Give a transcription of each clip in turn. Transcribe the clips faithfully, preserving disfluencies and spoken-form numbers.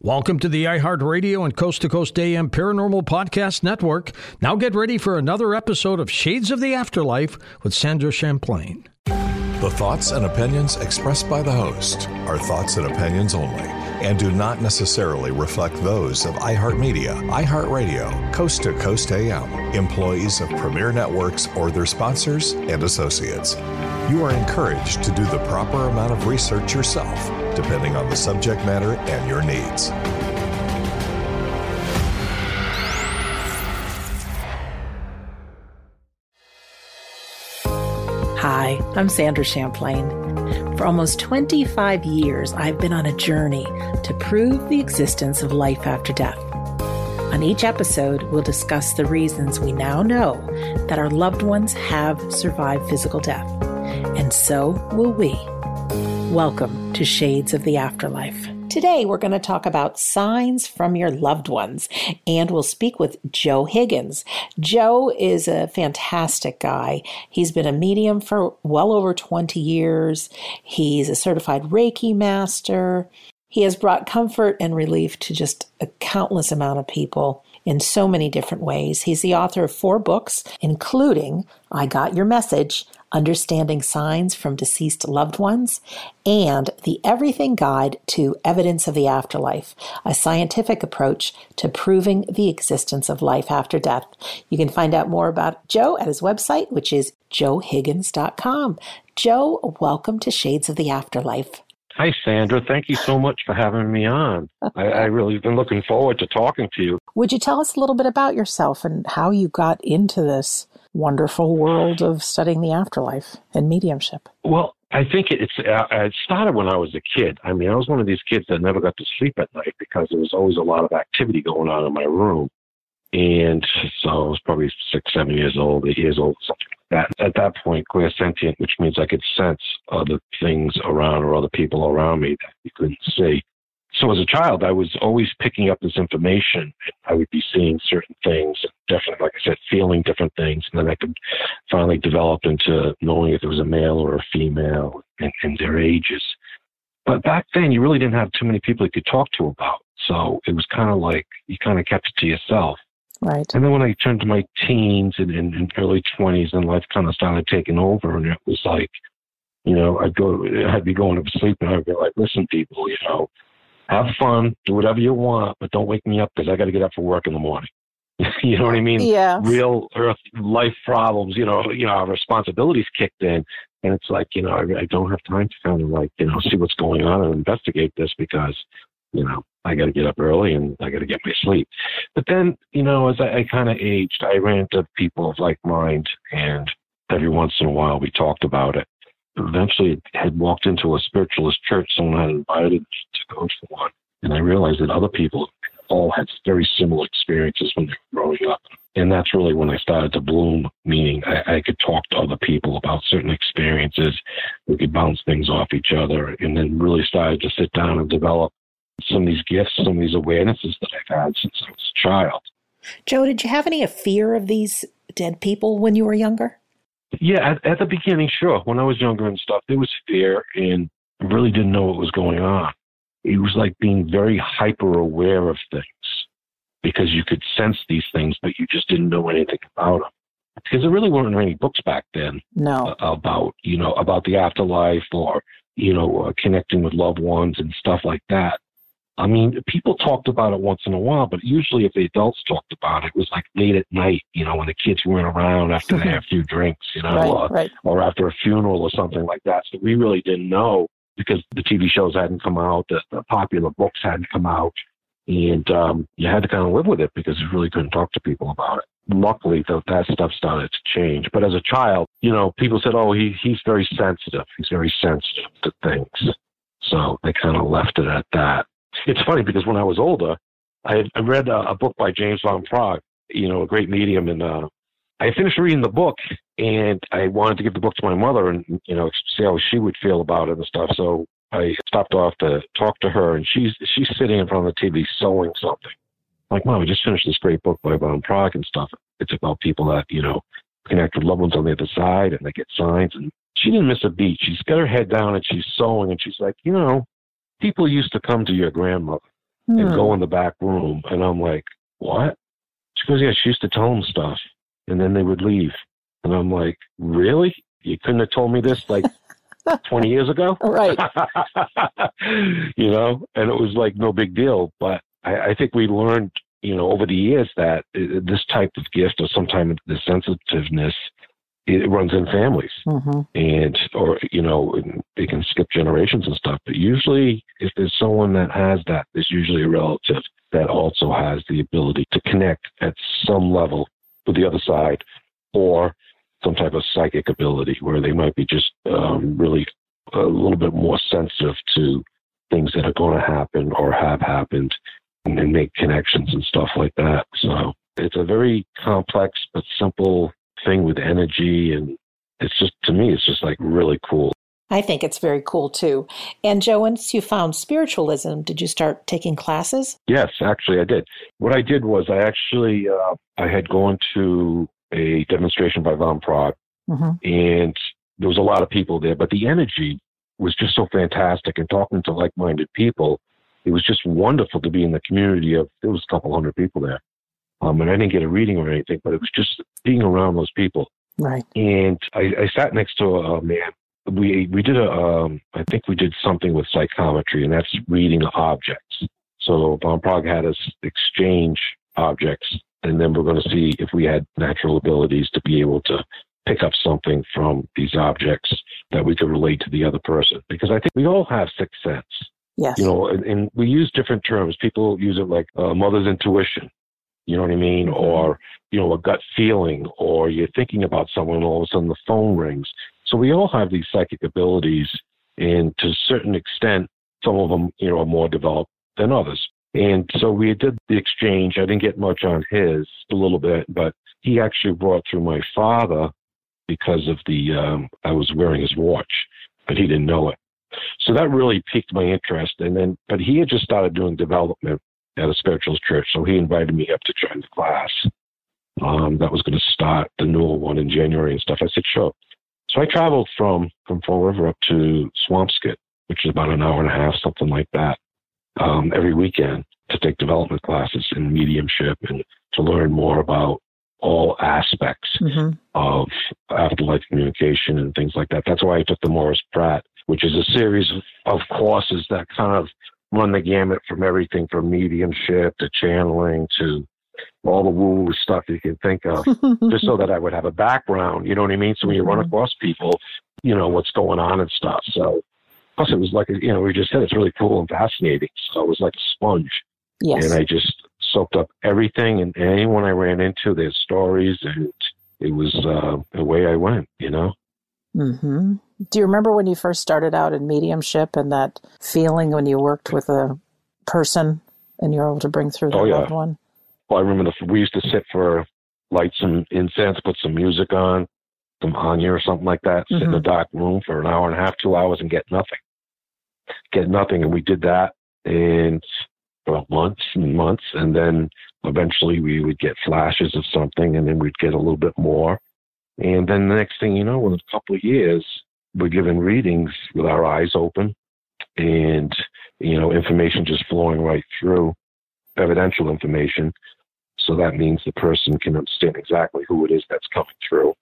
Welcome to the iHeartRadio and Coast to Coast A M Paranormal Podcast Network. Now get ready for another episode of Shades of the Afterlife with Sandra Champlain. The thoughts and opinions expressed by the host are thoughts and opinions only and do not necessarily reflect those of iHeartMedia, iHeartRadio, Coast to Coast A M, employees of Premier Networks, or their sponsors and associates. You are encouraged to do the proper amount of research yourself, depending on the subject matter and your needs. Hi, I'm Sandra Champlain. For almost twenty-five years, I've been on a journey to prove the existence of life after death. On each episode, we'll discuss the reasons we now know that our loved ones have survived physical death. And so will we. Welcome to Shades of the Afterlife. Today, we're going to talk about signs from your loved ones, and we'll speak with Joe Higgins. Joe is a fantastic guy. He's been a medium for well over twenty years. He's a certified Reiki master. He has brought comfort and relief to just a countless amount of people in so many different ways. He's the author of four books, including I Got Your Message, Understanding Signs from Deceased Loved Ones, and The Everything Guide to Evidence of the Afterlife, a scientific approach to proving the existence of life after death. You can find out more about Joe at his website, which is joe higgins dot com. Joe, welcome to Shades of the Afterlife. Hi, Sandra. Thank you so much for having me on. I, I really have been looking forward to talking to you. Would you tell us a little bit about yourself and how you got into this wonderful world of studying the afterlife and mediumship? Well, I think it's uh, it started when I was a kid. I mean, I was one of these kids that never got to sleep at night because there was always a lot of activity going on in my room. And so I was probably six, seven years old, eight years old, something like that. At that point, clairsentient, which means I could sense other things around or other people around me that you couldn't see. So as a child, I was always picking up this information. I would be seeing certain things, definitely, like I said, feeling different things. And then I could finally develop into knowing if it was a male or a female and, and their ages. But back then, you really didn't have too many people you could talk to about. So it was kind of like you kind of kept it to yourself. Right. And then when I turned to my teens and, and, and early twenties, and life kind of started taking over, and it was like, you know, I'd go, I'd be going to sleep, and I'd be like, listen, people, you know, have fun, do whatever you want, but don't wake me up because I got to get up for work in the morning. You know what I mean? Yeah. Real earth life problems, you know, you know, our responsibilities kicked in, and it's like, you know, I, I don't have time to kind of like, you know, see what's going on and investigate this because, you know, I got to get up early and I got to get my sleep. But then, you know, as I, I kind of aged, I ran into people of like mind, and every once in a while we talked about it. Eventually had walked into a spiritualist church. Someone had invited me to go to one. And I realized that other people all had very similar experiences when they were growing up. And that's really when I started to bloom, meaning I, I could talk to other people about certain experiences. We could bounce things off each other, and then really started to sit down and develop some of these gifts, some of these awarenesses that I've had since I was a child. Joe, did you have any fear of these dead people when you were younger? Yeah, at, at the beginning, sure. When I was younger and stuff, there was fear, and I really didn't know what was going on. It was like being very hyper aware of things because you could sense these things, but you just didn't know anything about them. Because there really weren't any books back then no. uh, about, you know, about the afterlife or, you know, uh, connecting with loved ones and stuff like that. I mean, people talked about it once in a while, but usually if the adults talked about it, it was like late at night, you know, when the kids weren't around after they had a few drinks, you know, right, uh, right. or after a funeral or something like that. So we really didn't know because the T V shows hadn't come out, the, the popular books hadn't come out, and um, you had to kind of live with it because you really couldn't talk to people about it. Luckily, though, that stuff started to change. But as a child, you know, people said, oh, he he's very sensitive. He's very sensitive to things. So they kind of left it at that. It's funny because when I was older, I had I read a, a book by James Van Praagh, you know, a great medium, and uh, I finished reading the book, and I wanted to give the book to my mother and, you know, see how she would feel about it and stuff. So I stopped off to talk to her, and she's she's sitting in front of the T V sewing something. I'm like, Mom, I just finished this great book by Van Praagh and stuff. It's about people that, you know, connect with loved ones on the other side, and they get signs. And she didn't miss a beat. She's got her head down, and she's sewing, and she's like, you know, people used to come to your grandmother hmm. and go in the back room. And I'm like, what? She goes, yeah, she used to tell them stuff. And then they would leave. And I'm like, really? You couldn't have told me this like twenty years ago? Right. You know, and it was like no big deal. But I, I think we learned, you know, over the years that this type of gift or sometimes the sensitiveness, it runs in families. Mm-hmm. And, or, you know, it can skip generations and stuff. But usually if there's someone that has that, there's usually a relative that also has the ability to connect at some level with the other side, or some type of psychic ability where they might be just um, really a little bit more sensitive to things that are going to happen or have happened, and, and make connections and stuff like that. So it's a very complex but simple thing with energy. And it's just, to me, it's just like really cool. I think it's very cool too. And Joe, once you found spiritualism, did you start taking classes? Yes, actually I did. What I did was I actually, uh, I had gone to a demonstration by Von Prague, mm-hmm. and there was a lot of people there, but the energy was just so fantastic, and talking to like-minded people, it was just wonderful to be in the community of, there was a couple hundred people there. Um, and I didn't get a reading or anything, but it was just being around those people. Right. And I, I sat next to a, a man. We we did a, um, I think we did something with psychometry, and that's reading objects. So Von Prague had us exchange objects, and then we're going to see if we had natural abilities to be able to pick up something from these objects that we could relate to the other person. Because I think we all have sixth sense. Yes. You know, and, and we use different terms. People use it like uh, mother's intuition. You know what I mean? Mm-hmm. Or, you know, a gut feeling, or you're thinking about someone and all of a sudden the phone rings. So we all have these psychic abilities, and to a certain extent, some of them, you know, are more developed than others. And so we did the exchange. I didn't get much on his, a little bit, but he actually brought through my father because of the, um, I was wearing his watch, but he didn't know it. So that really piqued my interest. And then, but he had just started doing development at a spiritualist church. So he invited me up to join the class. Um, that was going to start the newer one in January and stuff. I said, sure. So I traveled from, from Fall River up to Swampscott, which is about an hour and a half, something like that, um, every weekend to take development classes in mediumship and to learn more about all aspects mm-hmm. of afterlife communication and things like that. That's why I took the Morris Pratt, which is a series of courses that kind of run the gamut from everything from mediumship to channeling to all the woo-woo stuff you can think of, just so that I would have a background, you know what I mean? So when you run across people, you know what's going on and stuff. So plus it was like, you know, we just said it's really cool and fascinating. So it was like a sponge. Yes. And I just soaked up everything, and anyone I ran into, their stories, and it was uh, the way I went, you know? Mm-hmm. Do you remember when you first started out in mediumship and that feeling when you worked with a person and you were able to bring through the oh, yeah. loved one? Well, I remember the, we used to sit for, light some incense, put some music on, some Anya or something like that, sit mm-hmm. in a dark room for an hour and a half, two hours and get nothing. Get nothing. And we did that and for months and months. And then eventually we would get flashes of something, and then we'd get a little bit more. And then the next thing you know, in a couple of years, we're given readings with our eyes open and, you know, information just flowing right through, evidential information. So that means the person can understand exactly who it is that's coming through.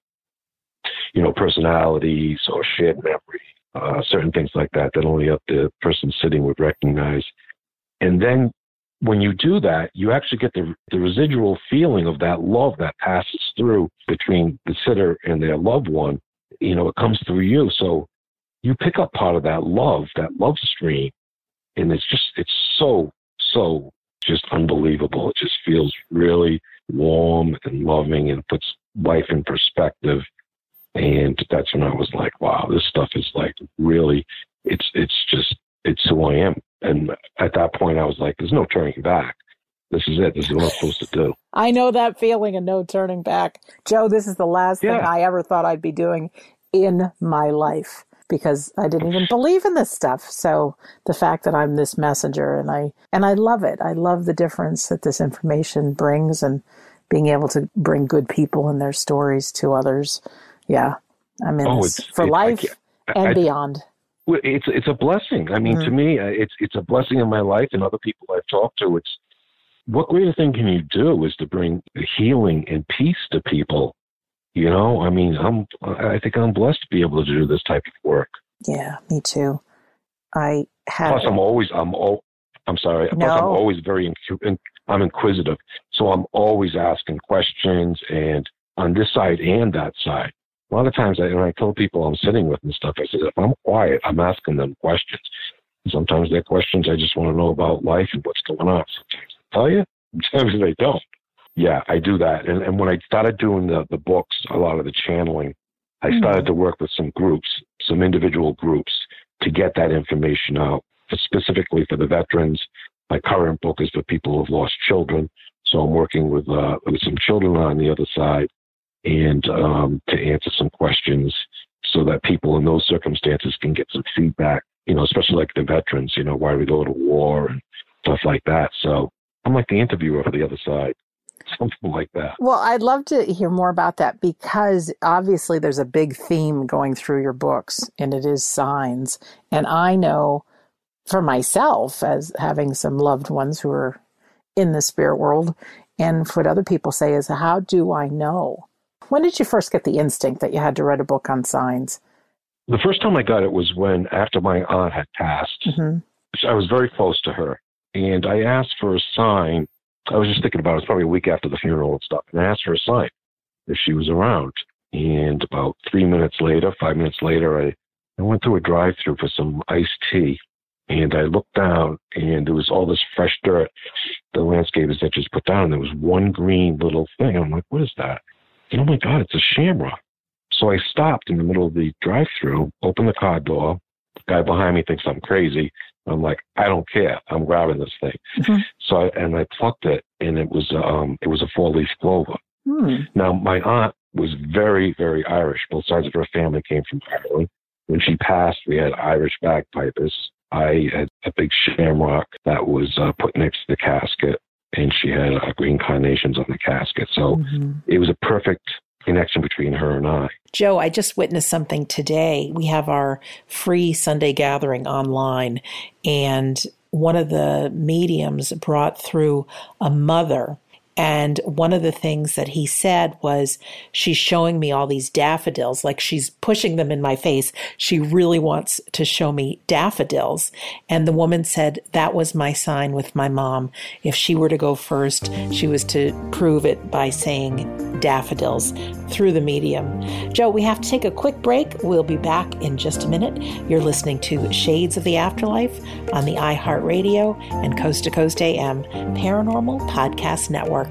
You know, personalities or shared memory, uh, certain things like that, that only the person sitting would recognize. And then when you do that, you actually get the, the residual feeling of that love that passes through between the sitter and their loved one. You know, it comes through you. So you pick up part of that love, that love stream. And it's just, it's so, so just unbelievable. It just feels really warm and loving and puts life in perspective. And that's when I was like, wow, this stuff is like really, it's, it's just, it's who I am. And at that point I was like, there's no turning back. This is it. This is what I'm supposed to do. I know that feeling and no turning back. Joe, this is the last yeah. thing I ever thought I'd be doing in my life, because I didn't even believe in this stuff. So the fact that I'm this messenger, and I, and I love it. I love the difference that this information brings, and being able to bring good people and their stories to others. Yeah. I'm in oh, this for life I, and I, beyond. Well, it's it's a blessing. I mean, mm-hmm. to me, it's it's a blessing in my life and other people I've talked to. It's what greater thing can you do is to bring healing and peace to people. You know, I mean, I'm I think I'm blessed to be able to do this type of work. Yeah, me too. I have. Plus, I'm always I'm all. I'm sorry. No. Plus, I'm always very inqu- I'm inquisitive, so I'm always asking questions, and on this side and that side. A lot of times, I, when I tell people I'm sitting with and stuff, I say, if I'm quiet, I'm asking them questions. Sometimes they're questions I just want to know about life and what's going on. Sometimes they tell you, sometimes they don't. Yeah, I do that. And, and when I started doing the, the books, a lot of the channeling, I started mm-hmm. to work with some groups, some individual groups, to get that information out, specifically for the veterans. My current book is for people who have lost children. So I'm working with, uh, with some children on the other side, and um, to answer some questions so that people in those circumstances can get some feedback, you know, especially like the veterans, you know, why we go to war and stuff like that. So I'm like the interviewer for the other side, something like that. Well, I'd love to hear more about that, because obviously there's a big theme going through your books, and it is signs. And I know for myself, as having some loved ones who are in the spirit world, and what other people say is, how do I know? When did you first get the instinct that you had to write a book on signs? The first time I got it was when, after my aunt had passed, mm-hmm. I was very close to her. And I asked for a sign. I was just thinking about it. It was probably a week after the funeral and stuff. And I asked for a sign if she was around. And about three minutes later, five minutes later, I, I went through a drive-thru for some iced tea. And I looked down, and there was all this fresh dirt the landscapers had just put down. And there was one green little thing. I'm like, what is that? And oh my God, it's a shamrock. So I stopped in the middle of the drive-thru, opened the car door. The guy behind me thinks I'm crazy. I'm like, I don't care. I'm grabbing this thing. Mm-hmm. So I, and I plucked it, and it was um it was a four-leaf clover. Mm. Now my aunt was very, very Irish. Both sides of her family came from Ireland. When she passed, we had Irish bagpipers. I had a big shamrock that was uh, put next to the casket, and she had uh, green carnations on the casket. So mm-hmm. it was a perfect connection between her and I. Joe, I just witnessed something today. We have our free Sunday gathering online, and one of the mediums brought through a mother. And one of the things that he said was, she's showing me all these daffodils, like she's pushing them in my face. She really wants to show me daffodils. And the woman said, that was my sign with my mom. If she were to go first, she was to prove it by saying daffodils through the medium. Joe, we have to take a quick break. We'll be back in just a minute. You're listening to Shades of the Afterlife on the iHeartRadio and Coast to Coast A M Paranormal Podcast Network.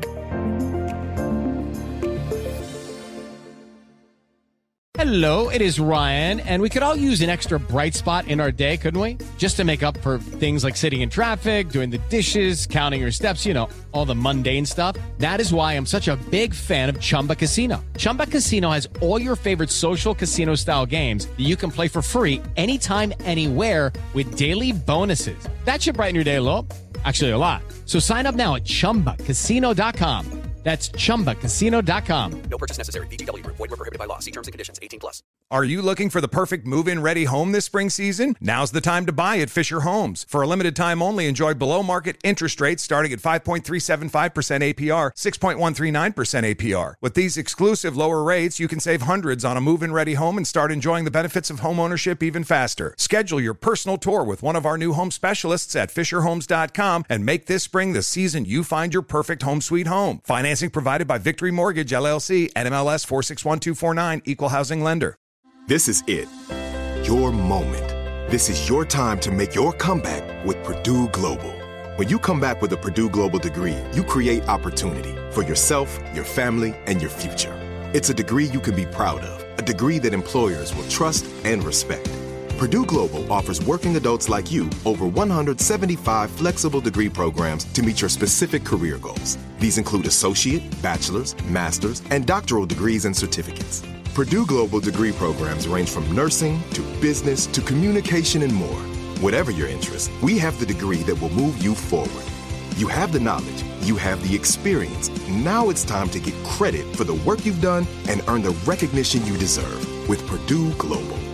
Hello, it is Ryan, and we could all use an extra bright spot in our day, couldn't we? Just to make up for things like sitting in traffic, doing the dishes, counting your steps, you know, all the mundane stuff. That is why I'm such a big fan of Chumba Casino. Chumba Casino has all your favorite social casino-style games that you can play for free anytime, anywhere with daily bonuses. That should brighten your day a little. Actually, a lot. So sign up now at chumba casino dot com. That's chumba casino dot com. No purchase necessary. V G W Group. Void where prohibited by law. See terms and conditions. eighteen plus. Are you looking for the perfect move-in ready home this spring season? Now's the time to buy at Fisher Homes. For a limited time only, enjoy below-market interest rates starting at five point three seven five percent A P R, six point one three nine percent A P R. With these exclusive lower rates, you can save hundreds on a move-in ready home and start enjoying the benefits of home ownership even faster. Schedule your personal tour with one of our new home specialists at fisher homes dot com and make this spring the season you find your perfect home sweet home. Financing provided by Victory Mortgage, L L C, N M L S four six one two four nine, Equal Housing Lender. This is it. Your moment. This is your time to make your comeback with Purdue Global. When you come back with a Purdue Global degree, you create opportunity for yourself, your family, and your future. It's a degree you can be proud of, a degree that employers will trust and respect. Purdue Global offers working adults like you over one hundred seventy-five flexible degree programs to meet your specific career goals. These include associate, bachelor's, master's, and doctoral degrees and certificates. Purdue Global degree programs range from nursing to business to communication and more. Whatever your interest, we have the degree that will move you forward. You have the knowledge, you have the experience. Now it's time to get credit for the work you've done and earn the recognition you deserve with Purdue Global.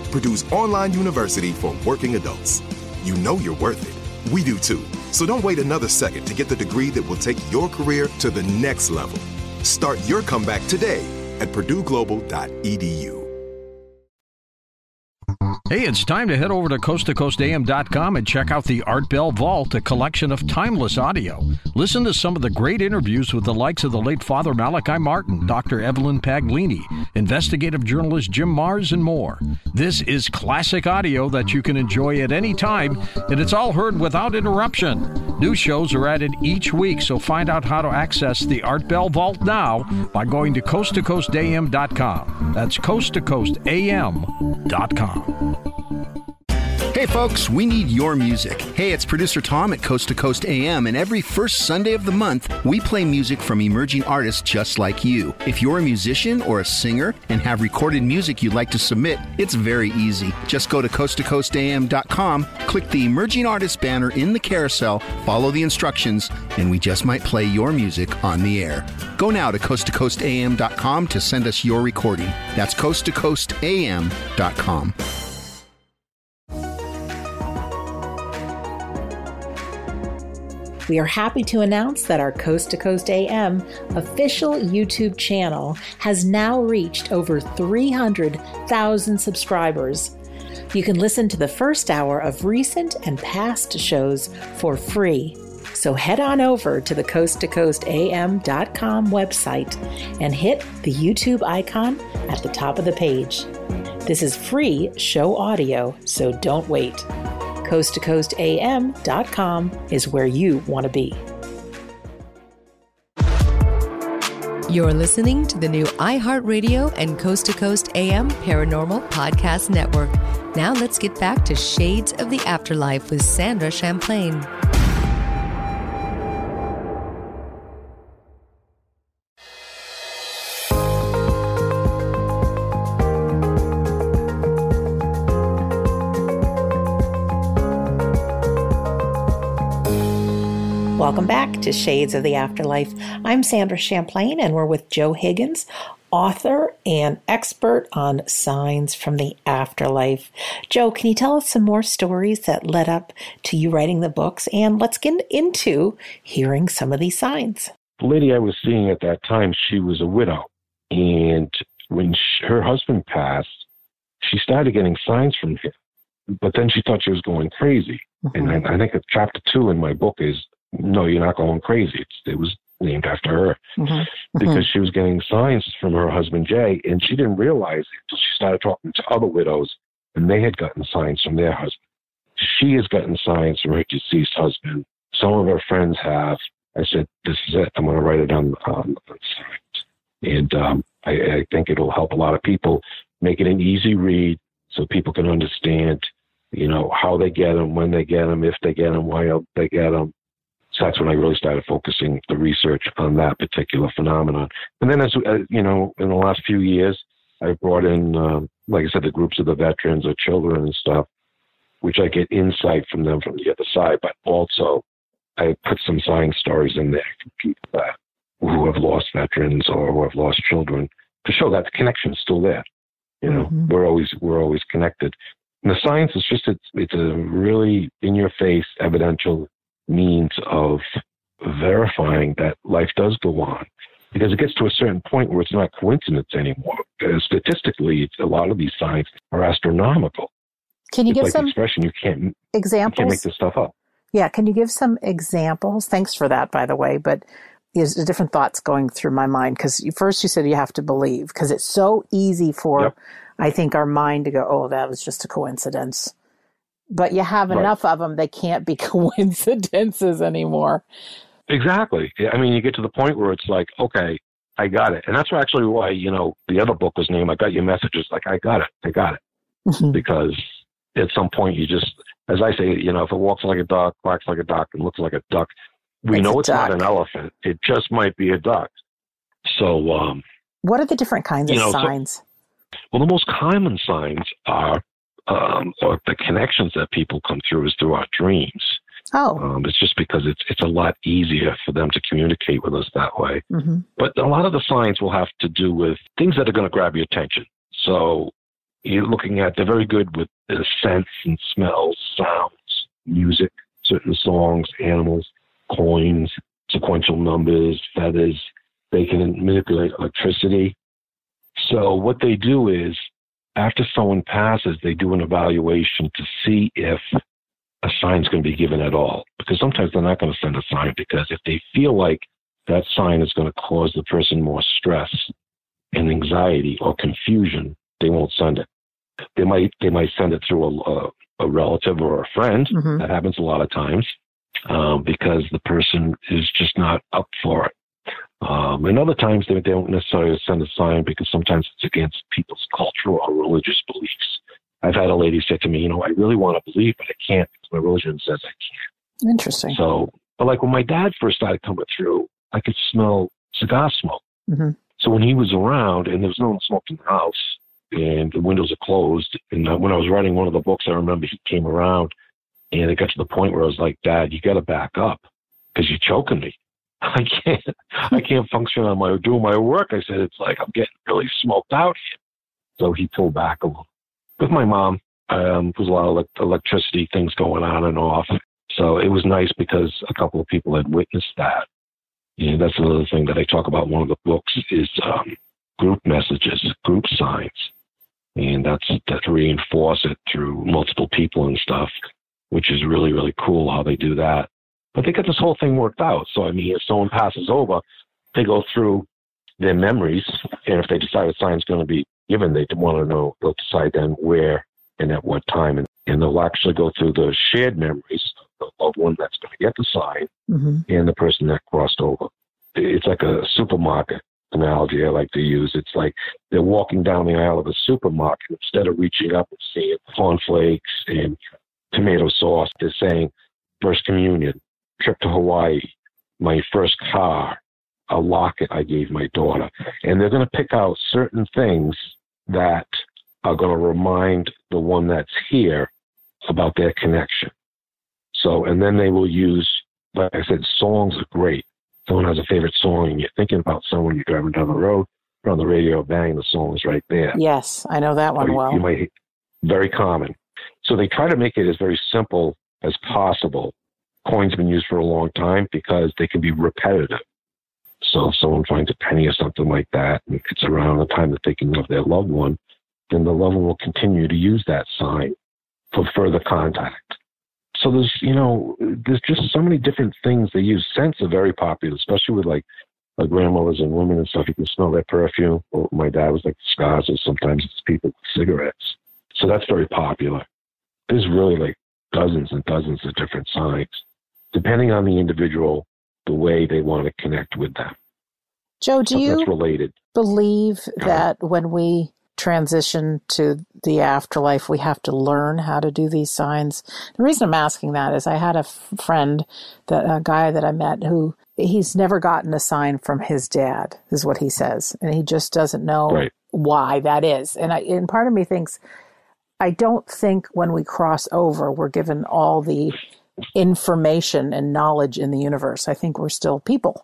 Purdue's online university for working adults. You know you're worth it. We do too. So don't wait another second to get the degree that will take your career to the next level. Start your comeback today at purdue global dot e d u. Hey, it's time to head over to coast to coast a m dot com and check out the Art Bell Vault, a collection of timeless audio. Listen to some of the great interviews with the likes of the late Father Malachi Martin, Doctor Evelyn Paglini, investigative journalist Jim Mars, and more. This is classic audio that you can enjoy at any time, and it's all heard without interruption. New shows are added each week, so find out how to access the Art Bell Vault now by going to coast to coast a m dot com. That's coast to coast a m dot com. Hey folks, we need your music. Hey, it's producer Tom at Coast to Coast A M, and every first Sunday of the month, we play music from emerging artists just like you. If you're a musician or a singer and have recorded music you'd like to submit, it's very easy. Just go to coast to coast a m dot com, click the Emerging Artist banner in the carousel, follow the instructions, and we just might play your music on the air. Go now to coast to coast a m dot com to send us your recording. That's coast to coast a m dot com. We are happy to announce that our Coast to Coast A M official YouTube channel has now reached over three hundred thousand subscribers. You can listen to the first hour of recent and past shows for free. So head on over to the coast to coast a m dot com website and hit the YouTube icon at the top of the page. This is free show audio, so don't wait. coast to coast a m dot com is where you want to be. You're listening to the new iHeartRadio and Coast to Coast A M Paranormal Podcast Network. Now let's get back to Shades of the Afterlife with Sandra Champlain. Welcome back to Shades of the Afterlife. I'm Sandra Champlain, and we're with Joe Higgins, author and expert on signs from the afterlife. Joe, can you tell us some more stories that led up to you writing the books? And let's get into hearing some of these signs. The lady I was seeing at that time, she was a widow. And when she, her husband passed, she started getting signs from him. But then she thought she was going crazy. Mm-hmm. And I, I think that chapter two in my book is, no, you're not going crazy. It's, it was named after her mm-hmm. because mm-hmm. she was getting signs from her husband, Jay, and she didn't realize it until she started talking to other widows, and they had gotten signs from their husband. She has gotten signs from her deceased husband. Some of her friends have. I said, this is it. I'm going to write it on, on, on signs. And um, I, I think it'll help a lot of people, make it an easy read so people can understand, you know, how they get them, when they get them, if they get them, why they get them. So that's when I really started focusing the research on that particular phenomenon. And then, as uh, you know, in the last few years, I brought in, uh, like I said, the groups of the veterans or children and stuff, which I get insight from them from the other side. But also, I put some sign stories in there for people that, who have lost veterans or who have lost children to show that the connection is still there. You know, mm-hmm. we're always we're always connected. And the science is just it's, it's a really in-your-face, evidential means of verifying that life does go on, because it gets to a certain point where it's not coincidence anymore. Uh, statistically, it's, a lot of these signs are astronomical. Can you it's give like some expression? You can't examples? You can't make this stuff up. Yeah, can you give some examples? Thanks for that, by the way. But there's different thoughts going through my mind, because first you said you have to believe, because it's so easy for, yep. I think, our mind to go, oh, that was just a coincidence. But you have right. enough of them, they can't be coincidences anymore. Exactly. I mean, you get to the point where it's like, okay, I got it. And that's actually why, you know, the other book was named, I Got Your Messages. Like, I got it. I got it. Mm-hmm. Because at some point you just, as I say, you know, if it walks like a duck, quacks like a duck, and looks like a duck, we it's know it's duck. Not an elephant. It just might be a duck. So, um, what are the different kinds of know, signs? So, well, the most common signs are, Um, or the connections that people come through is through our dreams. Oh. Um, it's just because it's it's a lot easier for them to communicate with us that way. Mm-hmm. But a lot of the signs will have to do with things that are going to grab your attention. So you're looking at, they're very good with the scents and smells, sounds, music, certain songs, animals, coins, sequential numbers, feathers. They can manipulate electricity. So what they do is, after someone passes, they do an evaluation to see if a sign's going to be given at all. Because sometimes they're not going to send a sign, because if they feel like that sign is going to cause the person more stress and anxiety or confusion, they won't send it. They might they might send it through a, a, a relative or a friend. Mm-hmm. That happens a lot of times um, because the person is just not up for it. Um, and other times they, they don't necessarily send a sign because sometimes it's against people's cultural or religious beliefs. I've had a lady say to me, you know, I really want to believe, but I can't because my religion says I can't. Interesting. So, but like when my dad first started coming through, I could smell cigar smoke. Mm-hmm. So when he was around and there was no one smoking in the house and the windows are closed, and when I was writing one of the books, I remember he came around and it got to the point where I was like, Dad, you got to back up because you're choking me. I can't, I can't function on my, doing my work. I said, it's like, I'm getting really smoked out here. So he pulled back a little. With my mom, um, there was a lot of electricity things going on and off. So it was nice because a couple of people had witnessed that. And that's another thing that I talk about in one of the books is um, group messages, group signs. And that's, that's reinforce it through multiple people and stuff, which is really, really cool how they do that. But they get this whole thing worked out. So, I mean, if someone passes over, they go through their memories. And if they decide a sign's going to be given, they want to know, they'll decide then where and at what time. And, and they'll actually go through the shared memories of the loved one that's going to get the sign mm-hmm. and the person that crossed over. It's like a supermarket analogy I like to use. It's like they're walking down the aisle of a supermarket. Instead of reaching up and seeing cornflakes and tomato sauce, they're saying first communion, trip to Hawaii, my first car, a locket I gave my daughter. And they're going to pick out certain things that are going to remind the one that's here about their connection. So, and then they will use, like I said, songs are great. Someone has a favorite song and you're thinking about someone, you're driving down the road, or on the radio, bang, the song's right there. Yes, I know that one or well. You might, very common. So they try to make it as very simple as possible. Coins have been used for a long time because they can be repetitive. So if someone finds a penny or something like that, and it's around the time they're thinking of their loved one, then the loved one will continue to use that sign for further contact. So there's, you know, there's just so many different things they use. Scents are very popular, especially with like, like grandmothers and women and stuff. You can smell their perfume. Well, my dad was like cigars, or sometimes it's people with cigarettes. So that's very popular. There's really like dozens and dozens of different signs, depending on the individual, the way they want to connect with them. Joe, do so you that's related. believe that when we transition to the afterlife, we have to learn how to do these signs? The reason I'm asking that is I had a f- friend, that a guy that I met who he's never gotten a sign from his dad, is what he says. And he just doesn't know right. why that is. And I, and part of me thinks, I don't think when we cross over, we're given all the information and knowledge in the universe. I think we're still people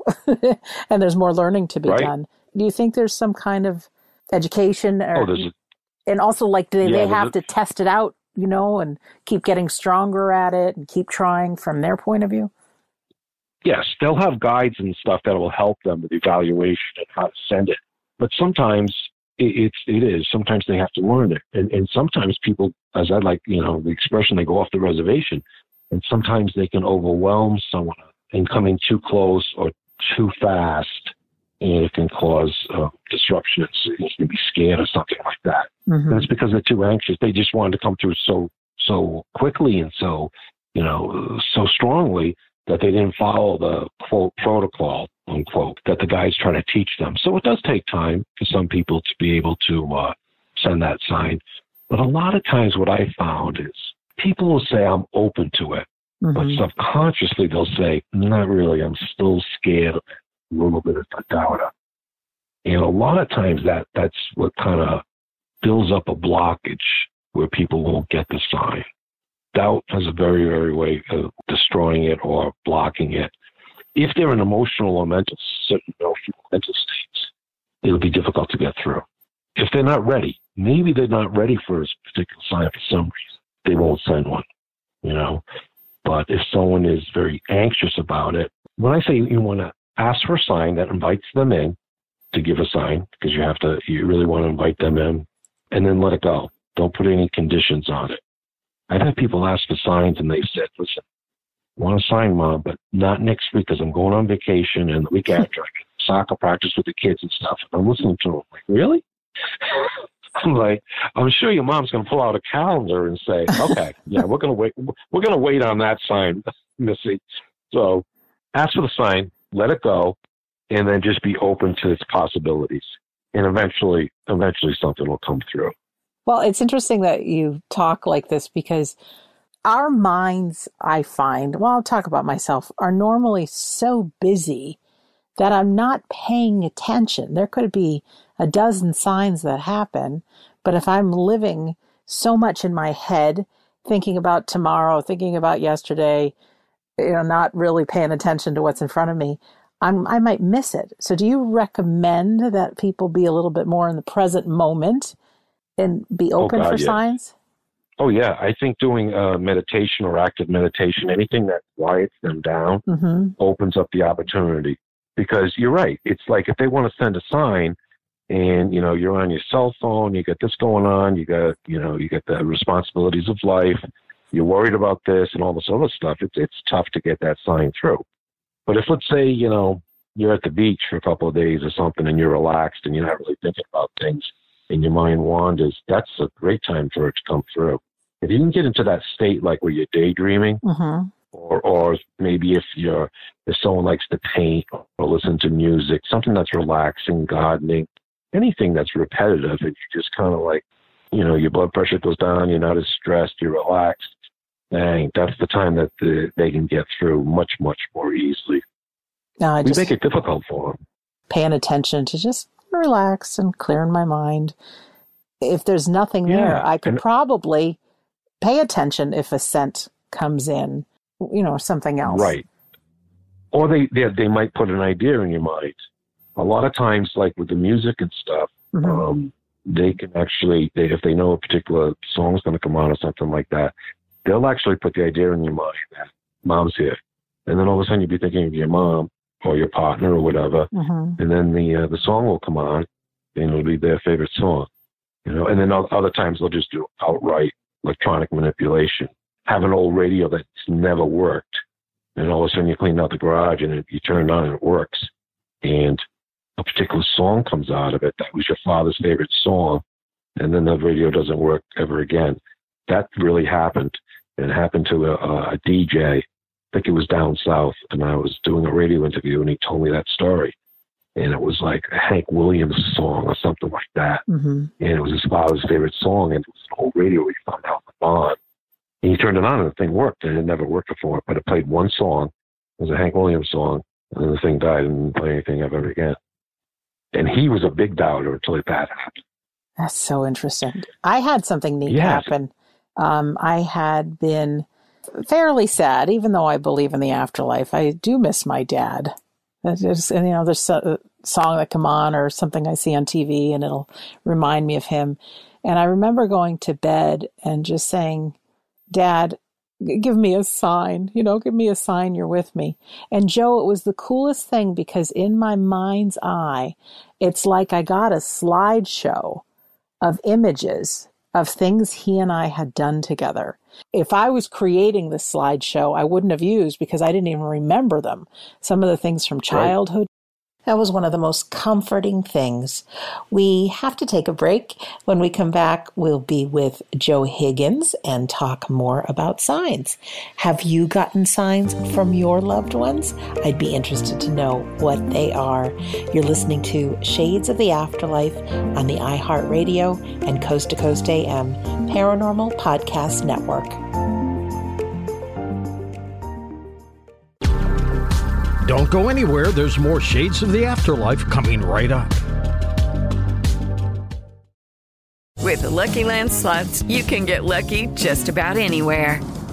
and there's more learning to be right. done. Do you think there's some kind of education or, oh, a, and also like do yeah, they have a, to test it out, you know, and keep getting stronger at it and keep trying from their point of view? Yes, they'll have guides and stuff that will help them with evaluation and how to send it. But sometimes it, it's, it is, sometimes they have to learn it. And, and sometimes people, as I like, you know, the expression, they go off the reservation. And sometimes they can overwhelm someone in coming too close or too fast, and it can cause uh, disruptions. You can be scared or something like that. Mm-hmm. And it's because they're too anxious. They just wanted to come through so so quickly and so, you know, so strongly that they didn't follow the, quote, protocol, unquote, that the guy's trying to teach them. So it does take time for some people to be able to uh, send that sign. But a lot of times what I found is, people will say, I'm open to it, mm-hmm. but subconsciously they'll say, not really, I'm still scared of it, a little bit of a doubter. And a lot of times that that's what kind of builds up a blockage where people won't get the sign. Doubt has a very, very way of destroying it or blocking it. If they're in emotional or mental, certain emotional mental states, it'll be difficult to get through. If they're not ready maybe they're not ready for a particular sign for some reason. They won't send one, you know. But if someone is very anxious about it, when I say you want to ask for a sign that invites them in to give a sign, because you have to, you really want to invite them in, and then let it go. Don't put any conditions on it. I've had people ask for signs and they've said, listen, I want a sign, Mom, but not next week because I'm going on vacation, and the week after I get soccer practice with the kids and stuff. And I'm listening to them. I'm like, really? I'm like, I'm sure your mom's going to pull out a calendar and say, okay, yeah, we're going to wait. We're going to wait on that sign, Missy. So ask for the sign, let it go, and then just be open to its possibilities. And eventually, eventually something will come through. Well, it's interesting that you talk like this because our minds, I find, well, I'll talk about myself, are normally so busy that I'm not paying attention. There could be a dozen signs that happen, but if I'm living so much in my head, thinking about tomorrow, thinking about yesterday, you know, not really paying attention to what's in front of me, I'm, I might miss it. So do you recommend that people be a little bit more in the present moment and be open oh, God, for yeah. signs? Oh, yeah. I think doing uh, meditation or active meditation, anything that quiets them down, mm-hmm. opens up the opportunity. Because you're right. It's like if they want to send a sign and, you know, you're on your cell phone, you got this going on, you got, you know, you got the responsibilities of life, you're worried about this and all this other stuff, it's it's tough to get that sign through. But if, let's say, you know, you're at the beach for a couple of days or something and you're relaxed and you're not really thinking about things and your mind wanders, that's a great time for it to come through. If you can get into that state like where you're daydreaming, mm-hmm. or or maybe if you're if someone likes to paint or listen to music, something that's relaxing, gardening, anything that's repetitive, and you just kind of like, you know, your blood pressure goes down, you're not as stressed, you're relaxed, dang, that's the time that the, they can get through much, much more easily. No, I we just make it difficult for them. Paying attention to just relax and clearing my mind. If there's nothing yeah. there, I could and, probably pay attention if a scent comes in, you know, something else. Right. Or they, they, they might put an idea in your mind. A lot of times, like with the music and stuff, mm-hmm. um, they can actually, they, if they know a particular song's going to come on or something like that, they'll actually put the idea in your mind that Mom's here. And then all of a sudden you'll be thinking of your mom or your partner or whatever. Mm-hmm. And then the uh, the song will come on and it'll be their favorite song. You know, and then other times they'll just do outright electronic manipulation. Have an old radio that's never worked. And all of a sudden you clean out the garage and it, you turn it on and it works. And a particular song comes out of it that was your father's favorite song. And then the radio doesn't work ever again. That really happened. And it happened to a, a D J. I think it was down south. And I was doing a radio interview and he told me that story. And it was like a Hank Williams song or something like that. Mm-hmm. And it was his father's favorite song. And it was an old radio he found out in the barn. And he turned it on and the thing worked. And it never worked before. But it played one song. It was a Hank Williams song. And then the thing died and didn't play anything ever again. And he was a big doubter until that happened. That's so interesting. I had something neat yes. happen. Um, I had been fairly sad, even though I believe in the afterlife. I do miss my dad. Just, and, you know, there's a song that come on or something I see on T V and it'll remind me of him. And I remember going to bed and just saying, Dad, give me a sign, you know, give me a sign you're with me. And Joe, it was the coolest thing because in my mind's eye, it's like I got a slideshow of images of things he and I had done together. If I was creating this slideshow, I wouldn't have used because I didn't even remember them. Some of the things from childhood. Right. That was one of the most comforting things. We have to take a break. When we come back, we'll be with Joe Higgins and talk more about signs. Have you gotten signs from your loved ones? I'd be interested to know what they are. You're listening to Shades of the Afterlife on the iHeartRadio and Coast to Coast A M Paranormal Podcast Network. Don't go anywhere. There's more Shades of the Afterlife coming right up. With the Lucky Land Slots, you can get lucky just about anywhere.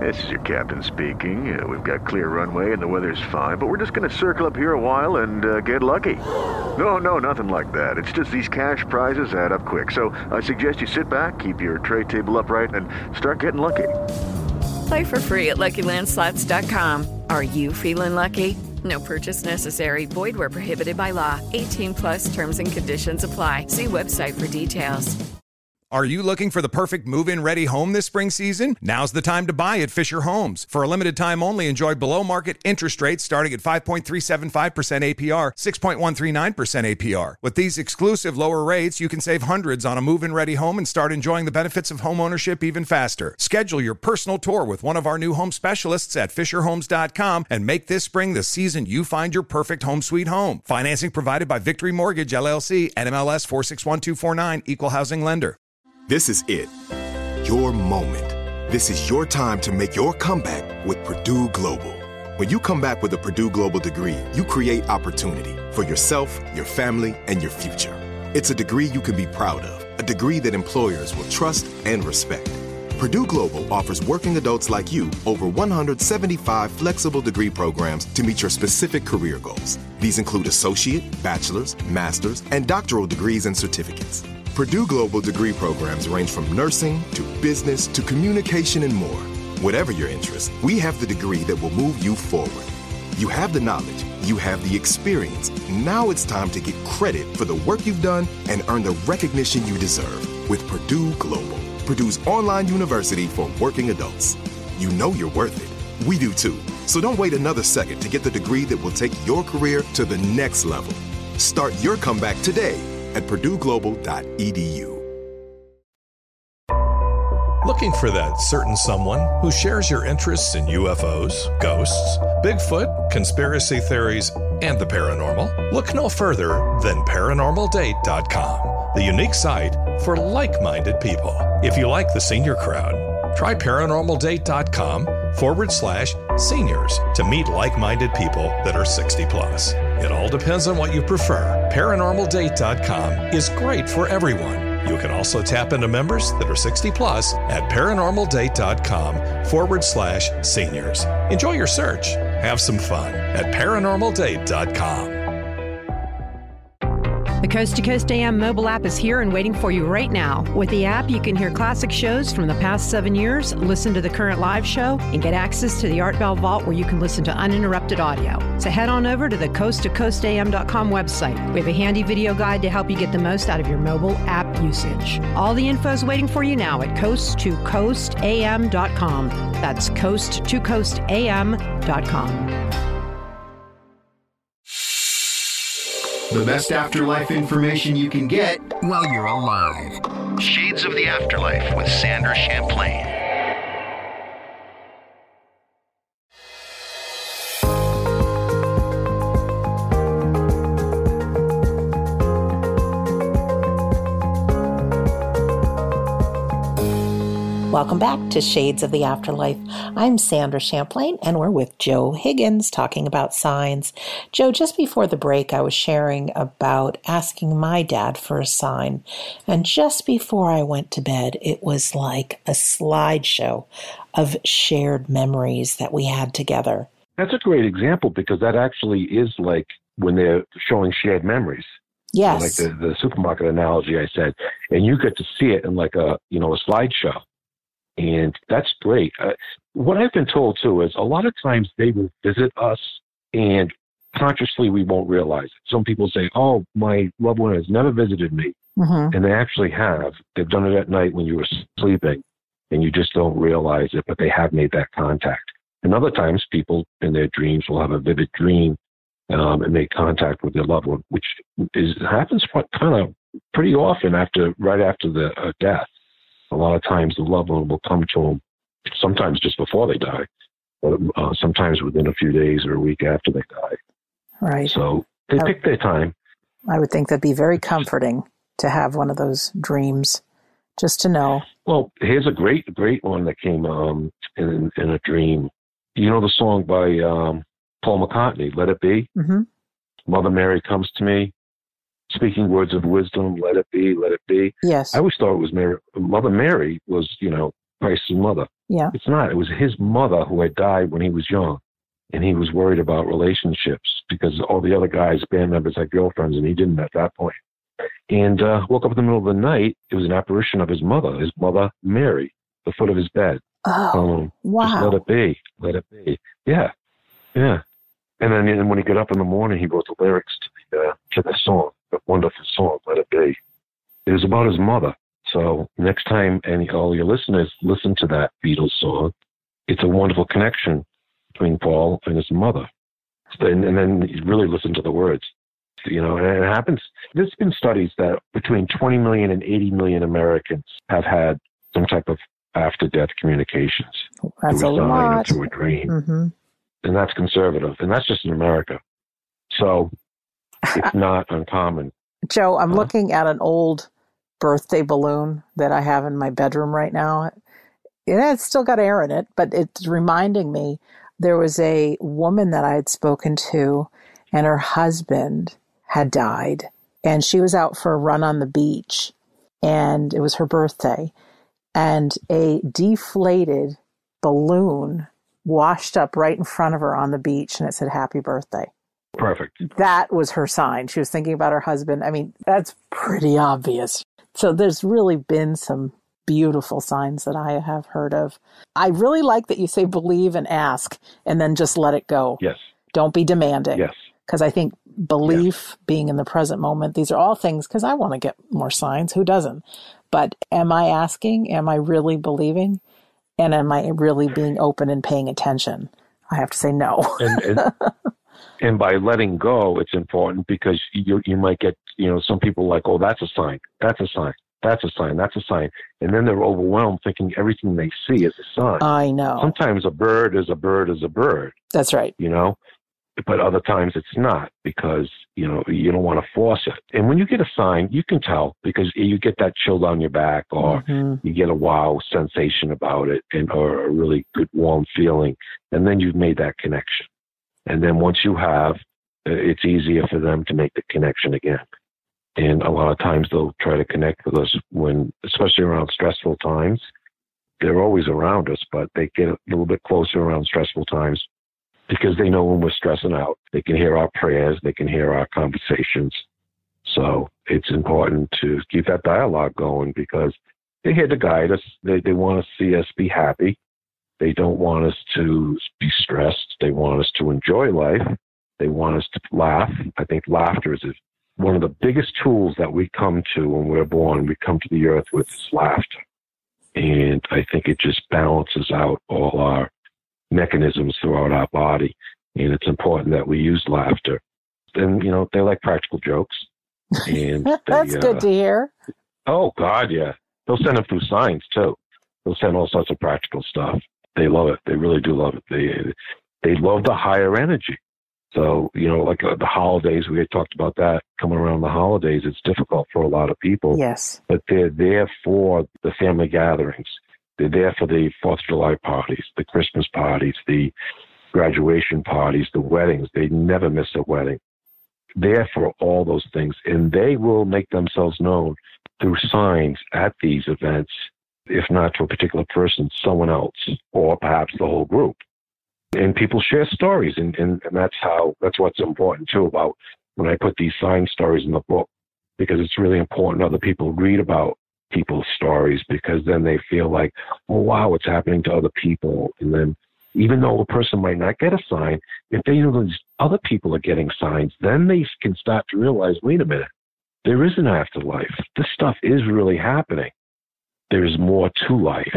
This is your captain speaking. Uh, we've got clear runway and the weather's fine, but we're just going to circle up here a while and uh, get lucky. No, no, nothing like that. It's just these cash prizes add up quick. So I suggest you sit back, keep your tray table upright, and start getting lucky. Play for free at Lucky Land Slots dot com. Are you feeling lucky? No purchase necessary. Void where prohibited by law. eighteen plus terms and conditions apply. See website for details. Are you looking for the perfect move-in ready home this spring season? Now's the time to buy at Fisher Homes. For a limited time only, enjoy below-market interest rates starting at five point three seven five percent A P R, six point one three nine percent A P R. With these exclusive lower rates, you can save hundreds on a move-in ready home and start enjoying the benefits of home ownership even faster. Schedule your personal tour with one of our new home specialists at fisher homes dot com and make this spring the season you find your perfect home sweet home. Financing provided by Victory Mortgage, L L C, N M L S four six one two four nine, Equal Housing Lender. This is it. Your moment. This is your time to make your comeback with Purdue Global. When you come back with a Purdue Global degree, you create opportunity for yourself, your family, and your future. It's a degree you can be proud of, a degree that employers will trust and respect. Purdue Global offers working adults like you over one hundred seventy-five flexible degree programs to meet your specific career goals. These include associate, bachelor's, master's, and doctoral degrees and certificates. Purdue Global degree programs range from nursing to business to communication and more. Whatever your interest, we have the degree that will move you forward. You have the knowledge, you have the experience. Now it's time to get credit for the work you've done and earn the recognition you deserve with Purdue Global, Purdue's online university for working adults. You know you're worth it. We do too. So don't wait another second to get the degree that will take your career to the next level. Start your comeback today at purdue global dot e d u. Looking for that certain someone who shares your interests in U F Os, ghosts, Bigfoot, conspiracy theories, and the paranormal? Look no further than paranormal date dot com, the unique site for like-minded people. If you like the senior crowd, try paranormal date dot com forward slash seniors to meet like-minded people that are sixty plus. It all depends on what you prefer. paranormal date dot com is great for everyone. You can also tap into members that are sixty plus at paranormal date dot com forward slash seniors. Enjoy your search. Have some fun at paranormal date dot com. The Coast to Coast A M mobile app is here and waiting for you right now. With the app, you can hear classic shows from the past seven years, listen to the current live show, and get access to the Art Bell Vault where you can listen to uninterrupted audio. So head on over to the coast to coast a m dot com website. We have a handy video guide to help you get the most out of your mobile app usage. All the info is waiting for you now at coast to coast a m dot com. That's coast to coast a m dot com. The best afterlife information you can get while you're alive. Shades of the Afterlife with Sandra Champlain. Welcome back to Shades of the Afterlife. I'm Sandra Champlain, and we're with Joe Higgins talking about signs. Joe, just before the break, I was sharing about asking my dad for a sign. And just before I went to bed, it was like a slideshow of shared memories that we had together. That's a great example because that actually is like when they're showing shared memories. Yes. Like the, the supermarket analogy I said. And you get to see it in like a, you know, a slideshow. And that's great. Uh, what I've been told, too, is a lot of times they will visit us and consciously we won't realize it. Some people say, oh, my loved one has never visited me. Mm-hmm. And they actually have. They've done it at night when you were sleeping and you just don't realize it, but they have made that contact. And other times people in their dreams will have a vivid dream um, and make contact with their loved one, which is happens kind of pretty often after, right after the uh, death. A lot of times the loved one will come to them, sometimes just before they die, but uh, sometimes within a few days or a week after they die. Right. So they I, pick their time. I would think that'd be very comforting to have one of those dreams, just to know. Well, here's a great, great one that came um, in, in a dream. You know the song by um, Paul McCartney, Let It Be? Mm-hmm. Mother Mary comes to me. Speaking words of wisdom, let it be, let it be. Yes. I always thought it was Mary. Mother Mary was, you know, Christ's mother. Yeah. It's not. It was his mother who had died when he was young. And he was worried about relationships because all the other guys, band members, had girlfriends, and he didn't at that point. And uh, woke up in the middle of the night. It was an apparition of his mother, his mother, Mary, the foot of his bed. Oh, um, wow. Just let it be. Let it be. Yeah. Yeah. And then and when he got up in the morning, he wrote the lyrics to the, uh, to the song, the wonderful song, Let It Be. It was about his mother. So next time any all your listeners listen to that Beatles song, it's a wonderful connection between Paul and his mother. And, and then you really listen to the words. You know, and it happens. There's been studies that between twenty million and eighty million Americans have had some type of after-death communications. That's through a a sign lot. or through a dream. Mm-hmm. And that's conservative. And that's just in America. So it's not uncommon. Joe, I'm huh? looking at an old birthday balloon that I have in my bedroom right now. It's still got air in it, but it's reminding me there was a woman that I had spoken to, and her husband had died, and she was out for a run on the beach, and it was her birthday, and a deflated balloon washed up right in front of her on the beach, and it said, "Happy birthday." Perfect. That was her sign. She was thinking about her husband. I mean, that's pretty obvious. So there's really been some beautiful signs that I have heard of. I really like that you say believe and ask and then just let it go. Yes. Don't be demanding. Yes. Because I think belief, yes. being in the present moment, these are all things, because I want to get more signs. Who doesn't? But am I asking? Am I really believing? And am I really being open and paying attention? I have to say no. and, and, and by letting go, it's important because you you might get, you know, some people like, oh, that's a sign. That's a sign. That's a sign. That's a sign. And then they're overwhelmed thinking everything they see is a sign. I know. Sometimes a bird is a bird is a bird. That's right. You know, but other times it's not because, you know, you don't want to force it. And when you get a sign, you can tell because you get that chill down your back or mm-hmm. you get a wow sensation about it and or a really good warm feeling. And then you've made that connection. And then once you have, it's easier for them to make the connection again. And a lot of times they'll try to connect with us when, especially around stressful times. They're always around us, but they get a little bit closer around stressful times because they know when we're stressing out. They can hear our prayers. They can hear our conversations. So it's important to keep that dialogue going because they're here to guide us. They, they want to see us be happy. They don't want us to be stressed. They want us to enjoy life. They want us to laugh. I think laughter is one of the biggest tools that we come to when we're born. We come to the earth with this laughter. And I think it just balances out all our mechanisms throughout our body. And it's important that we use laughter. And, you know, they like practical jokes. And That's they, good uh, to hear. Oh, God, yeah. They'll send them through signs, too. They'll send all sorts of practical stuff. They love it. They really do love it. They they love the higher energy. So, you know, like uh, the holidays, we had talked about that coming around the holidays. It's difficult for a lot of people. Yes. But they're there for the family gatherings. They're there for the fourth of July parties, the Christmas parties, the graduation parties, the weddings. They never miss a wedding. There for all those things. And they will make themselves known through signs at these events, if not to a particular person, someone else, or perhaps the whole group. And people share stories, and, and, and that's how, that's what's important too about when I put these sign stories in the book, because it's really important other people read about people's stories, because then they feel like, oh, wow, it's happening to other people. And then even though a person might not get a sign, if they know these other people are getting signs, then they can start to realize, wait a minute, there is an afterlife. This stuff is really happening. There's more to life.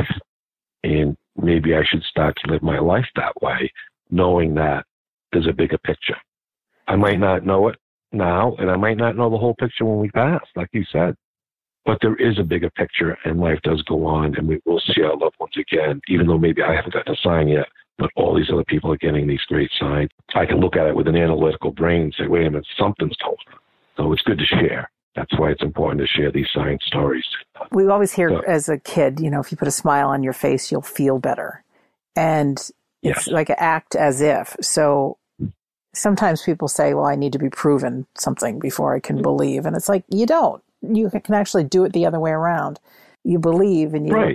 And maybe I should start to live my life that way, knowing that there's a bigger picture. I might not know it now, and I might not know the whole picture when we pass, like you said. But there is a bigger picture, and life does go on, and we will see our loved ones again, even though maybe I haven't gotten a sign yet. But all these other people are getting these great signs. I can look at it with an analytical brain and say, wait a minute, something's told me. So it's good to share. That's why it's important to share these science stories. We always hear so, as a kid, you know, if you put a smile on your face, you'll feel better. And it's yes. like act as if. So sometimes people say, well, I need to be proven something before I can believe. And it's like, you don't. You can actually do it the other way around. You believe and you right. look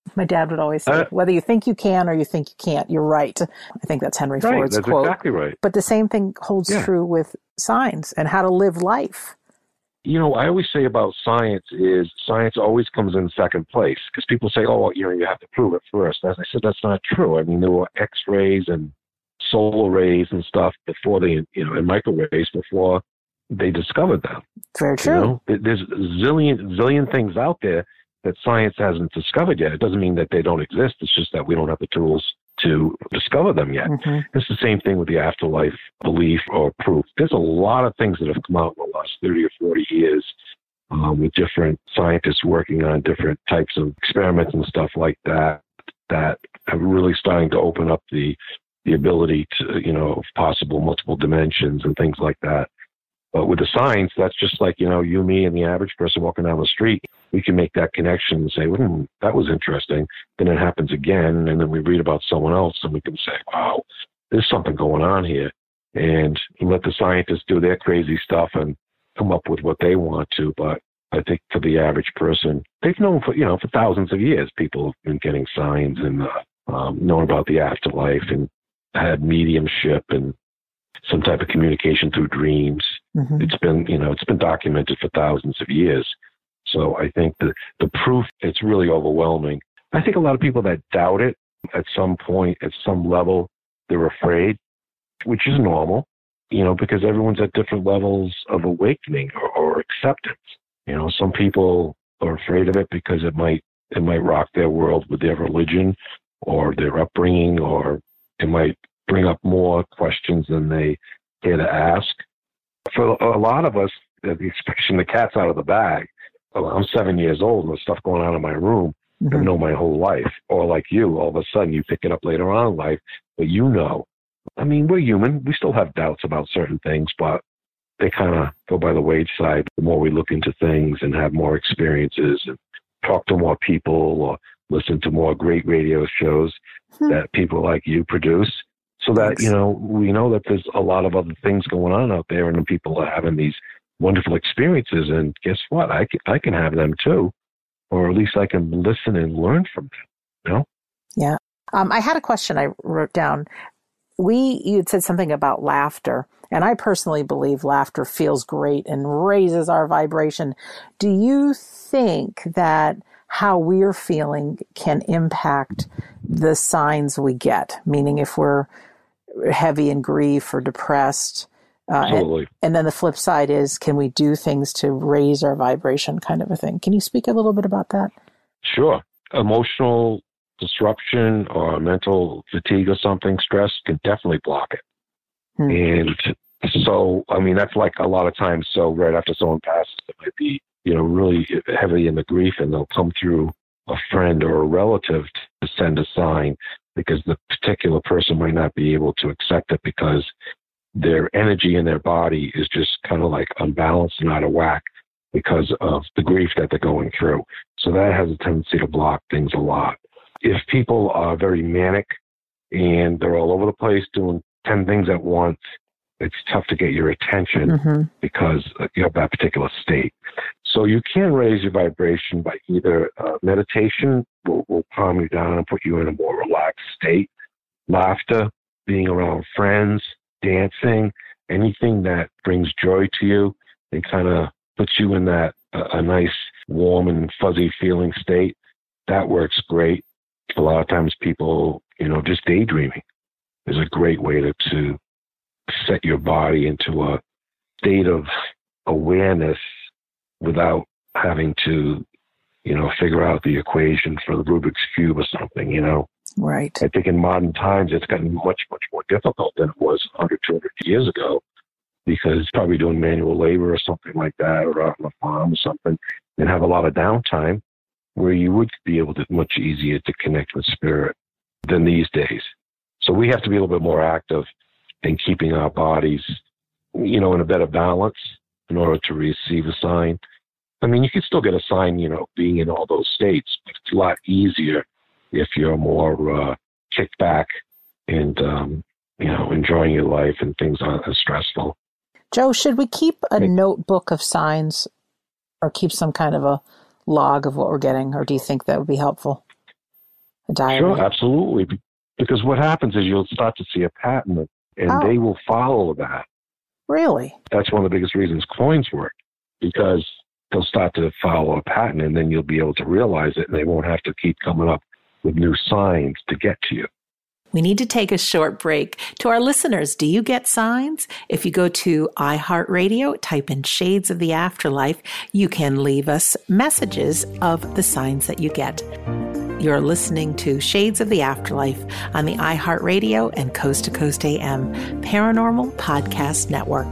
My dad would always say, Uh, whether you think you can or you think you can't, you're right. I think that's Henry Right, Ford's that's quote. exactly right. But the same thing holds Yeah. true with signs and how to live life. You know, I always say about science is science always comes in second place because people say, oh, well, you know, you have to prove it first. As I said, that's not true. I mean, there were X-rays and solar rays and stuff before they, you know, and microwaves before they discovered them. Very true. You know, there's a zillion, zillion things out there that science hasn't discovered yet. It doesn't mean that they don't exist. It's just that we don't have the tools to discover them yet. Mm-hmm. It's the same thing with the afterlife belief or proof. There's a lot of things that have come out in the last thirty or forty years um, with different scientists working on different types of experiments and stuff like that, that are really starting to open up the, the ability to, you know, of possible multiple dimensions and things like that. But with the science, that's just like, you know, you, me, and the average person walking down the street. We can make that connection and say, hmm, that was interesting. Then it happens again, and then we read about someone else, and we can say, wow, there's something going on here. And let the scientists do their crazy stuff and come up with what they want to. But I think for the average person, they've known for, you know, for thousands of years, people have been getting signs and uh, um, known about the afterlife and had mediumship and some type of communication through dreams. Mm-hmm. It's been, you know, it's been documented for thousands of years. So I think the, the proof, it's really overwhelming. I think a lot of people that doubt it at some point, at some level, they're afraid, which is normal, you know, because everyone's at different levels of awakening or, or acceptance. You know, some people are afraid of it because it might, it might rock their world with their religion or their upbringing, or it might bring up more questions than they care to ask. For a lot of us, the expression, the cat's out of the bag. Well, I'm seven years old and there's stuff going on in my room. Mm-hmm. I've known my whole life. Or like you, all of a sudden you pick it up later on in life, but you know. I mean, we're human. We still have doubts about certain things, but they kind of go by the wayside the more we look into things and have more experiences and talk to more people or listen to more great radio shows mm-hmm. that people like you produce. So that, you know, we know that there's a lot of other things going on out there and the people are having these wonderful experiences. And guess what? I can, I can have them too, or at least I can listen and learn from them, you know? Yeah. Um, I had a question I wrote down. We, you had said something about laughter, and I personally believe laughter feels great and raises our vibration. Do you think that how we're feeling can impact the signs we get? Meaning if we're heavy in grief or depressed, uh, and, and then the flip side is, can we do things to raise our vibration, kind of a thing? Can you speak a little bit about that? Sure. Emotional disruption or mental fatigue or something, stress can definitely block it. Hmm. And so, I mean, that's like a lot of times. So right after someone passes, it might be, you know, really heavy in the grief, and they'll come through a friend or a relative to send a sign, because the particular person might not be able to accept it because their energy in their body is just kind of like unbalanced and out of whack because of the grief that they're going through. So that has a tendency to block things a lot. If people are very manic and they're all over the place doing ten things at once, it's tough to get your attention mm-hmm. because you have that particular state. So you can raise your vibration by either uh, meditation will, will calm you down and put you in a more relaxed state, laughter, being around friends, dancing, anything that brings joy to you and kind of puts you in that uh, a nice, warm and fuzzy feeling state. That works great. A lot of times people, you know, just daydreaming is a great way to, to set your body into a state of awareness without having to, you know, figure out the equation for the Rubik's Cube or something, you know. Right. I think in modern times it's gotten much, much more difficult than it was one hundred, two hundred years ago, because probably doing manual labor or something like that, or out on the farm or something, and have a lot of downtime where you would be able to, much easier to connect with spirit than these days. So we have to be a little bit more active in keeping our bodies, you know, in a better balance in order to receive a sign. I mean, you can still get a sign, you know, being in all those states, but it's a lot easier if you're more uh, kicked back and, um, you know, enjoying your life and things aren't as stressful. Joe, should we keep a hey. notebook of signs or keep some kind of a log of what we're getting, or do you think that would be helpful? a diary? Sure, absolutely. Because what happens is you'll start to see a pattern, and Oh. they will follow that. Really? That's one of the biggest reasons coins work, because they'll start to follow a pattern, and then you'll be able to realize it, and they won't have to keep coming up with new signs to get to you. We need to take a short break. To our listeners, do you get signs? If you go to iHeartRadio, type in Shades of the Afterlife, you can leave us messages of the signs that you get. You're listening to Shades of the Afterlife on the iHeartRadio and Coast to Coast A M Paranormal Podcast Network.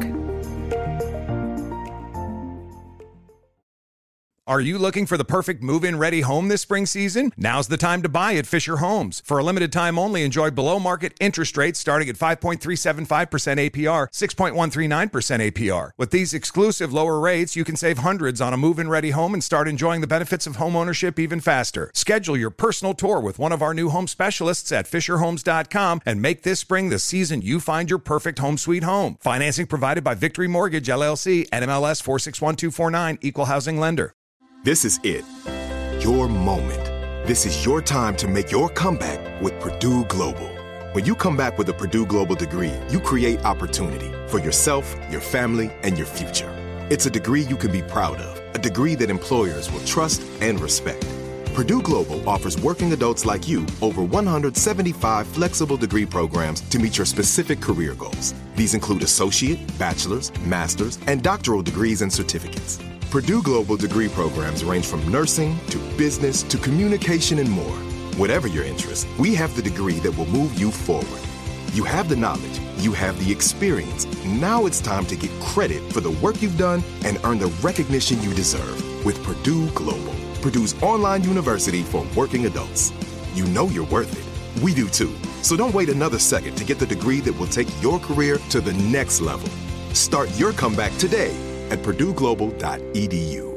Are you looking for the perfect move-in ready home this spring season? Now's the time to buy at Fisher Homes. For a limited time only, enjoy below-market interest rates starting at five point three seven five percent A P R, six point one three nine percent A P R. With these exclusive lower rates, you can save hundreds on a move-in ready home and start enjoying the benefits of home ownership even faster. Schedule your personal tour with one of our new home specialists at fisher homes dot com and make this spring the season you find your perfect home sweet home. Financing provided by Victory Mortgage, L L C, N M L S four six one two four nine, Equal Housing Lender. This is it. Your moment. This is your time to make your comeback with Purdue Global. When you come back with a Purdue Global degree, you create opportunity for yourself, your family, and your future. It's a degree you can be proud of, a degree that employers will trust and respect. Purdue Global offers working adults like you over one hundred seventy-five flexible degree programs to meet your specific career goals. These include associate, bachelor's, master's, and doctoral degrees and certificates. Purdue Global degree programs range from nursing to business to communication and more. Whatever your interest, we have the degree that will move you forward. You have the knowledge, you have the experience. Now it's time to get credit for the work you've done and earn the recognition you deserve with Purdue Global, Purdue's online university for working adults. You know you're worth it. We do too. So don't wait another second to get the degree that will take your career to the next level. Start your comeback today at purdue global dot e d u.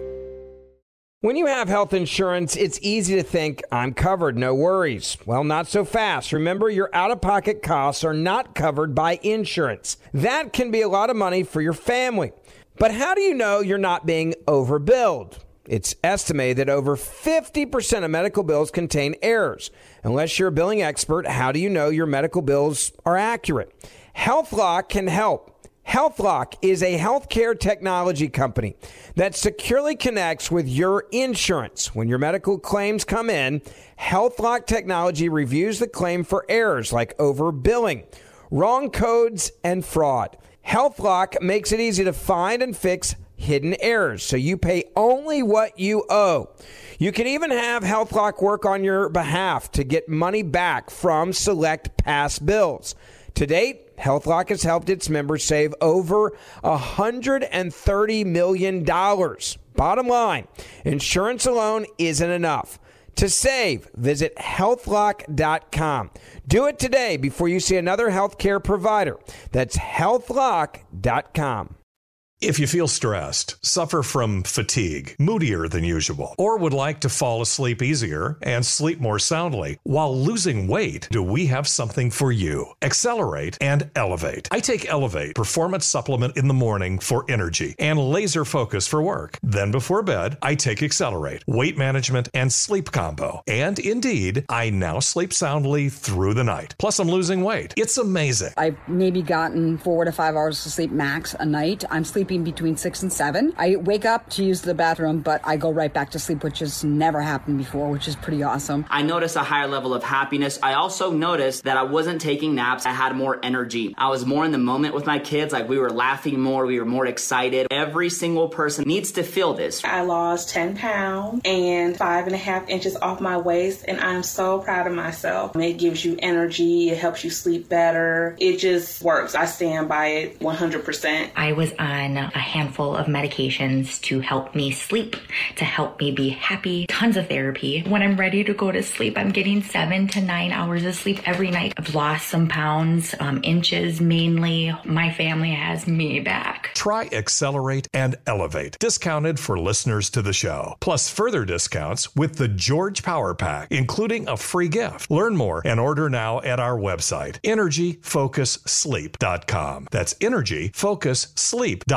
When you have health insurance, it's easy to think, I'm covered, no worries. Well, not so fast. Remember, your out-of-pocket costs are not covered by insurance. That can be a lot of money for your family. But how do you know you're not being overbilled? It's estimated that over fifty percent of medical bills contain errors. Unless you're a billing expert, how do you know your medical bills are accurate? HealthLock can help. HealthLock is a healthcare technology company that securely connects with your insurance. When your medical claims come in, HealthLock technology reviews the claim for errors like overbilling, wrong codes, and fraud. HealthLock makes it easy to find and fix hidden errors, so you pay only what you owe. You can even have HealthLock work on your behalf to get money back from select past bills. To date, HealthLock has helped its members save over one hundred thirty million dollars. Bottom line, insurance alone isn't enough. To save, visit health lock dot com. Do it today before you see another healthcare provider. That's health lock dot com. If you feel stressed, suffer from fatigue, moodier than usual, or would like to fall asleep easier and sleep more soundly while losing weight, do we have something for you? Accelerate and Elevate. I take Elevate Performance Supplement in the morning for energy and laser focus for work. Then before bed, I take Accelerate, weight management, and sleep combo. And indeed, I now sleep soundly through the night. Plus, I'm losing weight. It's amazing. I've maybe gotten four to five hours of sleep max a night. I'm sleeping between six and seven. I wake up to use the bathroom, but I go right back to sleep, which has never happened before, which is pretty awesome. I noticed a higher level of happiness. I also noticed that I wasn't taking naps. I had more energy. I was more in the moment with my kids. Like, we were laughing more. We were more excited. Every single person needs to feel this. I lost ten pounds and five and a half inches off my waist, and I'm so proud of myself. It gives you energy. It helps you sleep better. It just works. I stand by it one hundred percent. I was on a handful of medications to help me sleep, to help me be happy, tons of therapy. When I'm ready to go to sleep, I'm getting seven to nine hours of sleep every night. I've lost some pounds, um, inches mainly. My family has me back. Try Accelerate and Elevate, discounted for listeners to the show. Plus further discounts with the George Power Pack, including a free gift. Learn more and order now at our website, energy focus sleep dot com. That's energy focus sleep dot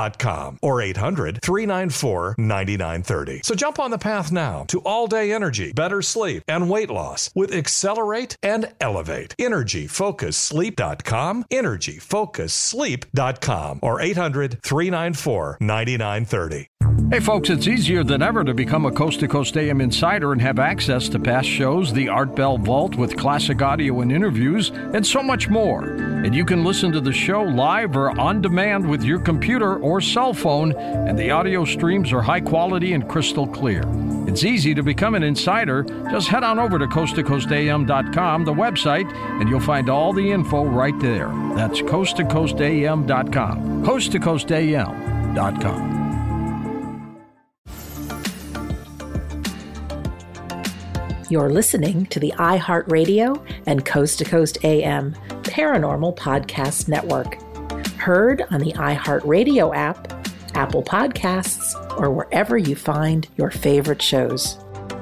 dot com or eight hundred, three nine four, nine nine three zero. So jump on the path now to all-day energy, better sleep, and weight loss with Accelerate and Elevate. energy focus sleep dot com, energy focus sleep dot com or eight hundred, three nine four, nine nine three zero. Hey folks, it's easier than ever to become a Coast to Coast A M insider and have access to past shows, the Art Bell Vault with classic audio and interviews, and so much more. And you can listen to the show live or on demand with your computer or cell phone, and the audio streams are high quality and crystal clear. It's easy to become an insider. Just head on over to coast to coast a m dot com, the website, and you'll find all the info right there. That's coast to coast a m dot com. coast to coast a m dot com. You're listening to the iHeartRadio and Coast to Coast A M Paranormal Podcast Network. Heard on the iHeartRadio app, Apple Podcasts, or wherever you find your favorite shows.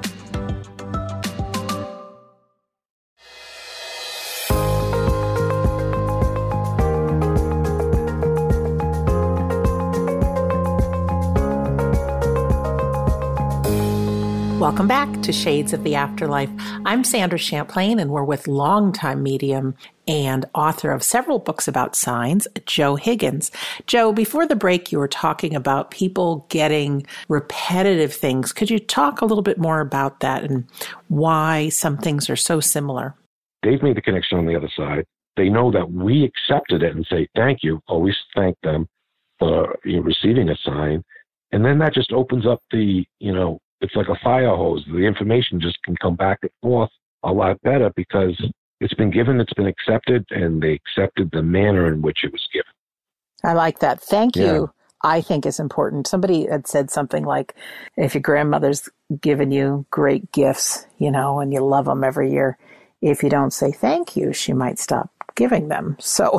Welcome back to Shades of the Afterlife. I'm Sandra Champlain, and we're with longtime medium and author of several books about signs, Joe Higgins. Joe, before the break, you were talking about people getting repetitive things. Could you talk a little bit more about that and why some things are so similar? They've made the connection on the other side. They know that we accepted it and say thank you. Always thank them for you know, receiving a sign. And then that just opens up the, you know, it's like a fire hose. The information just can come back and forth a lot better because it's been given, it's been accepted, and they accepted the manner in which it was given. I like that. Thank Yeah. you, I think is important. Somebody had said something like, if your grandmother's given you great gifts, you know, and you love them every year, if you don't say thank you, she might stop giving them. So...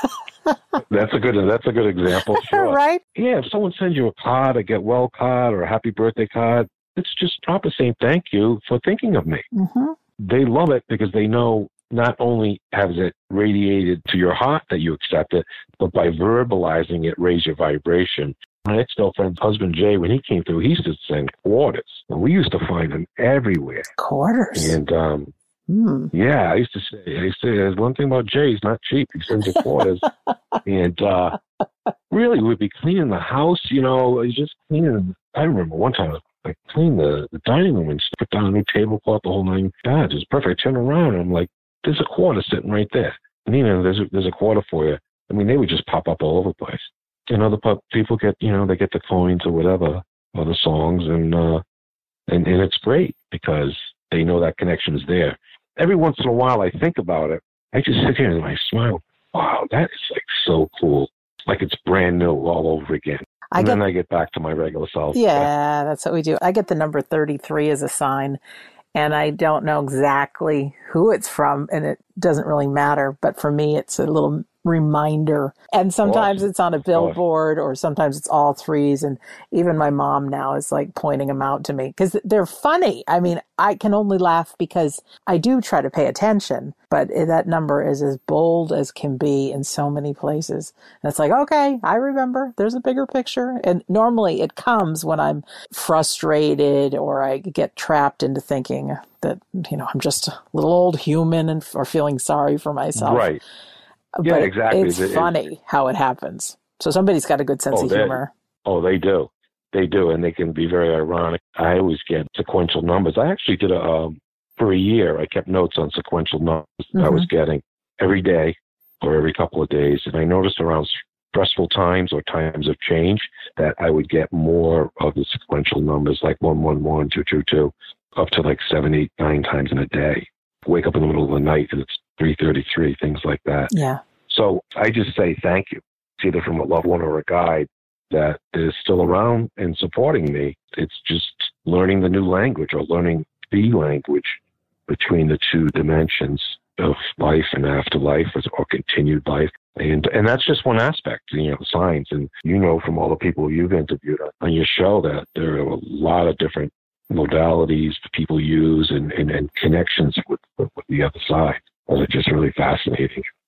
That's a good. That's a good example. Sure. Right? Yeah. If someone sends you a card, a get well card, or a happy birthday card, it's just proper saying thank you for thinking of me. Mm-hmm. They love it because they know not only has it radiated to your heart that you accept it, but by verbalizing it, raise your vibration. My ex-girlfriend's husband Jay, when he came through, he used to send quarters, and we used to find them everywhere. Quarters. And um, Mm. yeah, I used to say, I used to say, there's one thing about Jay, he's not cheap. He sends you quarters. and uh, really, we'd be cleaning the house, you know, just cleaning. I remember one time I cleaned the, the dining room and put down a new tablecloth, the whole nine yards. It was perfect. I turned around and I'm like, there's a quarter sitting right there. Nina, there's a, there's a quarter for you. I mean, they would just pop up all over the place. And other people get, you know, they get the coins or whatever, or the songs, and uh, and and it's great because they know that connection is there. Every once in a while, I think about it. I just sit here and I smile. Wow, that is like so cool. Like it's brand new all over again. I and get, then I get back to my regular self. Yeah, that's what we do. I get the number thirty-three as a sign, and I don't know exactly who it's from, and it doesn't really matter. But for me, it's a little reminder. And sometimes it's on a billboard, or sometimes it's all threes. And even my mom now is like pointing them out to me because they're funny. I mean, I can only laugh because I do try to pay attention, but that number is as bold as can be in so many places. And it's like, okay, I remember there's a bigger picture. And normally it comes when I'm frustrated or I get trapped into thinking that, you know, I'm just a little old human and or feeling sorry for myself. Right. Yeah, but exactly. It's it, funny it, how it happens. So somebody's got a good sense oh, of they, humor. Oh, they do. They do, and they can be very ironic. I always get sequential numbers. I actually did a, um, for a year, I kept notes on sequential numbers mm-hmm. I was getting every day or every couple of days. And I noticed around stressful times or times of change that I would get more of the sequential numbers, like one one one, two two two, up to like seven, eight, nine times in a day. Wake up in the middle of the night and it's three thirty-three, things like that. Yeah. So I just say thank you. It's either from a loved one or a guide that is still around and supporting me. It's just learning the new language or learning the language between the two dimensions of life and afterlife or, or continued life. And and that's just one aspect, you know, signs. And you know from all the people you've interviewed on your show that there are a lot of different modalities that people use and, and, and connections with, with the other side. Those are just really fascinating.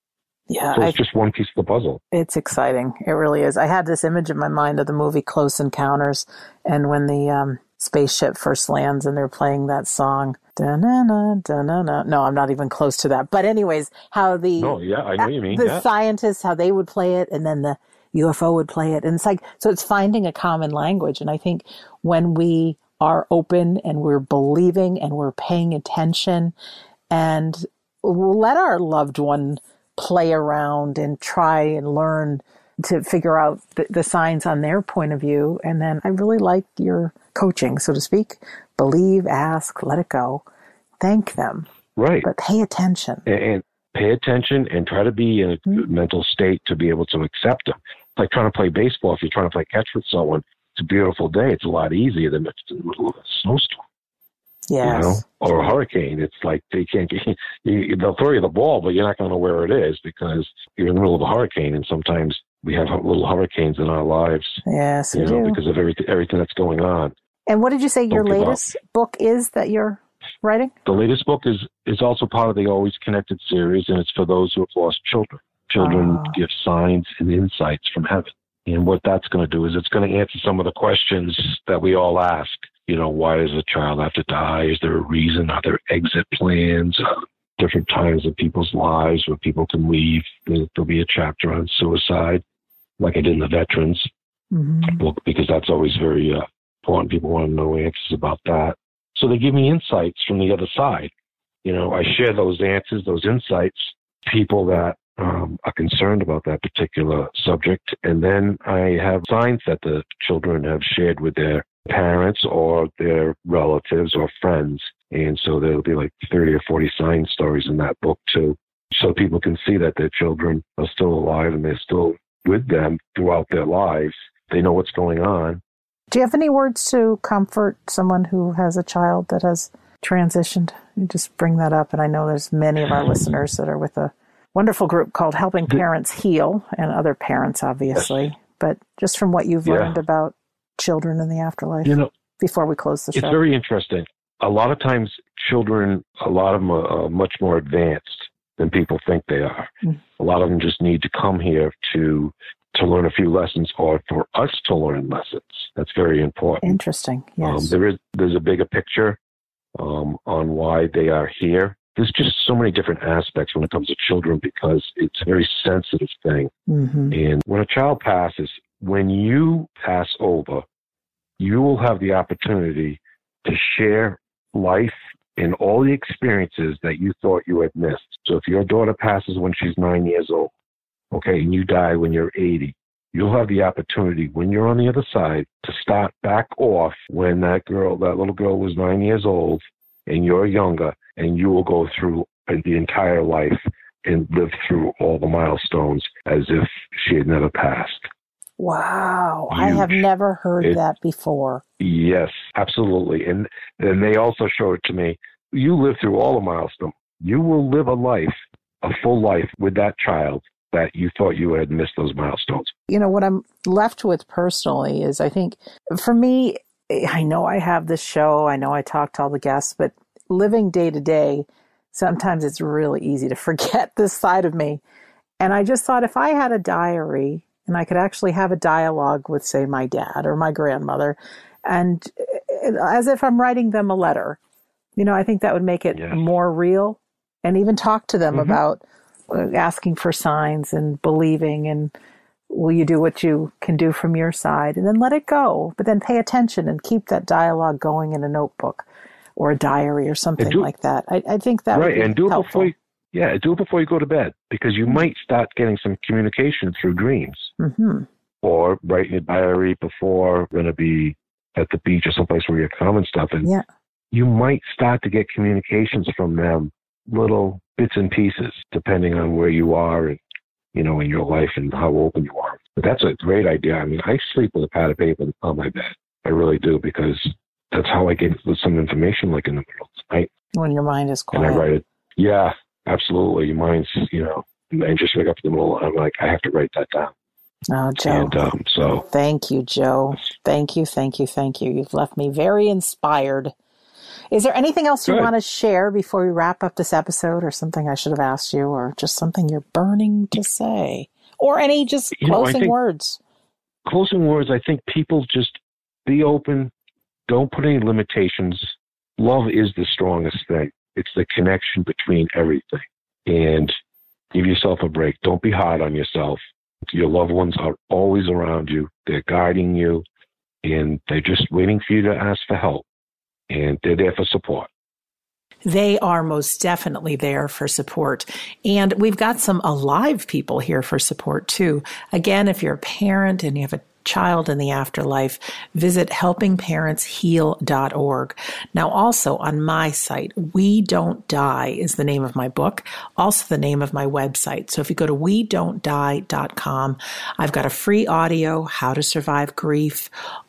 Yeah, so it's I, just one piece of the puzzle. It's exciting. It really is. I had this image in my mind of the movie Close Encounters, and when the um, spaceship first lands and they're playing that song. Da-na-na, da-na-na. No, I'm not even close to that. But anyways, how the no, yeah, I know what you mean. The yeah. scientists, how they would play it, and then the U F O would play it. And it's like, so it's finding a common language. And I think when we are open and we're believing and we're paying attention and we'll let our loved one play around and try and learn to figure out the, the signs on their point of view. And then I really like your coaching, so to speak. Believe, ask, let it go. Thank them. Right. But pay attention. And, and pay attention and try to be in a good mm-hmm. mental state to be able to accept them. It's like trying to play baseball. If you're trying to play catch with someone, it's a beautiful day. It's a lot easier than if it's in the middle of a snowstorm. Yes. You know, or a hurricane. It's like they can't get, you, they'll throw you the ball, but you're not going to know where it is because you're in the middle of a hurricane. And sometimes we have little hurricanes in our lives. Yes, you we know, do. because of everything, everything that's going on. And what did you say Don't your give latest up. book is that you're writing? The latest book is, is also part of the Always Connected series, and it's for those who have lost children. Children oh. give signs and insights from heaven. And what that's going to do is it's going to answer some of the questions that we all ask. You know, why does a child have to die? Is there a reason? Are there exit plans? Uh, different times in people's lives where people can leave. There'll be a chapter on suicide, like I did in the Veterans mm-hmm. book, because that's always very uh, important. People want to know answers about that. So they give me insights from the other side. You know, I share those answers, those insights, people that um, are concerned about that particular subject. And then I have signs that the children have shared with their parents or their relatives or friends. And so there'll be like thirty or forty sign stories in that book too. So people can see that their children are still alive and they're still with them throughout their lives. They know what's going on. Do you have any words to comfort someone who has a child that has transitioned? You just bring that up. And I know there's many of our listeners that are with a wonderful group called Helping Parents Heal, and other parents, obviously. Yes. But just from what you've yeah. learned about children in the afterlife, you know, before we close the show. It's very interesting. A lot of times children, a lot of them are, are much more advanced than people think they are. Mm. A lot of them just need to come here to to learn a few lessons, or for us to learn lessons. That's very important. Interesting. Yes. Um, there is there's a bigger picture um, on why they are here. There's just so many different aspects when it comes to children because it's a very sensitive thing. Mm-hmm. And when a child passes, when you pass over, you will have the opportunity to share life and all the experiences that you thought you had missed. So if your daughter passes when she's nine years old, okay, and you die when you're eighty, you'll have the opportunity when you're on the other side to start back off when that girl, that little girl was nine years old and you're younger, and you will go through the entire life and live through all the milestones as if she had never passed. Wow. Huge. I have never heard it, that before. Yes, absolutely. And then they also showed it to me. You live through all the milestones. You will live a life, a full life with that child that you thought you had missed those milestones. You know, what I'm left with personally is I think for me, I know I have this show. I know I talk to all the guests, but living day to day, sometimes it's really easy to forget this side of me. And I just thought if I had a diary and I could actually have a dialogue with, say, my dad or my grandmother, and as if I'm writing them a letter, you know, I think that would make it yes. more real, and even talk to them mm-hmm. about asking for signs and believing, and will you do what you can do from your side, and then let it go, but then pay attention and keep that dialogue going in a notebook or a diary or something do, like that. I, I think that right, would be and do it helpful. before you, yeah, do it before you go to bed, because you might start getting some communication through dreams. Mm-hmm. Or write in your diary before you're going to be at the beach or someplace where you're calm stuff, and yeah. you might start to get communications from them, little bits and pieces, depending on where you are and, you know, in your life and how open you are. But that's a great idea. I mean, I sleep with a pad of paper on my bed. I really do, because that's how I get some information, like in the middle of the night. When your mind is quiet. And I write it. Yeah, absolutely. Your mind's, you know, and just wake up in the middle, and I'm like, I have to write that down. Oh, Joe. And, um, so. Thank you, Joe. Thank you, thank you, thank you. You've left me very inspired. Is there anything else you Good. want to share before we wrap up this episode, or something I should have asked you, or just something you're burning to say, or any just You know, I closing think- words? Closing words, I think people just be open. Don't put any limitations. Love is the strongest thing. It's the connection between everything. And give yourself a break. Don't be hard on yourself. Your loved ones are always around you. They're guiding you, and they're just waiting for you to ask for help. And they're there for support. They are most definitely there for support. And we've got some alive people here for support too. Again, if you're a parent and you have a child in the afterlife, visit helping parents heal dot org. Now, also on my site, We Don't Die is the name of my book, also the name of my website. So if you go to we don't die dot com, I've got a free audio, How to Survive Grief.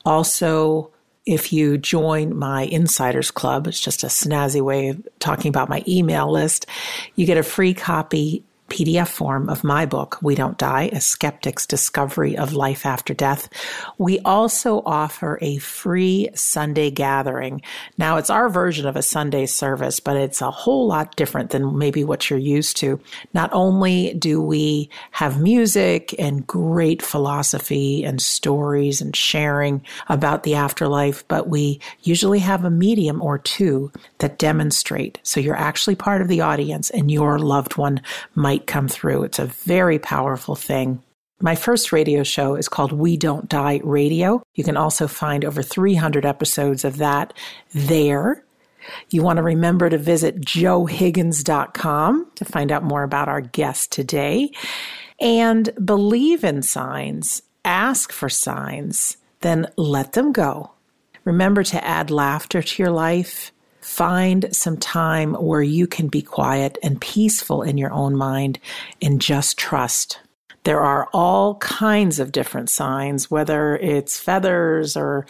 Also, if you join my Insiders Club, it's just a snazzy way of talking about my email list, you get a free copy P D F form of my book, We Don't Die, A Skeptic's Discovery of Life After Death. We also offer a free Sunday gathering. Now, it's our version of a Sunday service, but it's a whole lot different than maybe what you're used to. Not only do we have music and great philosophy and stories and sharing about the afterlife, but we usually have a medium or two that demonstrate. So you're actually part of the audience and your loved one might come through. It's a very powerful thing. My first radio show is called We Don't Die Radio. You can also find over three hundred episodes of that there. You want to remember to visit joe higgins dot com to find out more about our guest today. And believe in signs, ask for signs, then let them go. Remember to add laughter to your life. Find some time where you can be quiet and peaceful in your own mind and just trust. There are all kinds of different signs, whether it's feathers or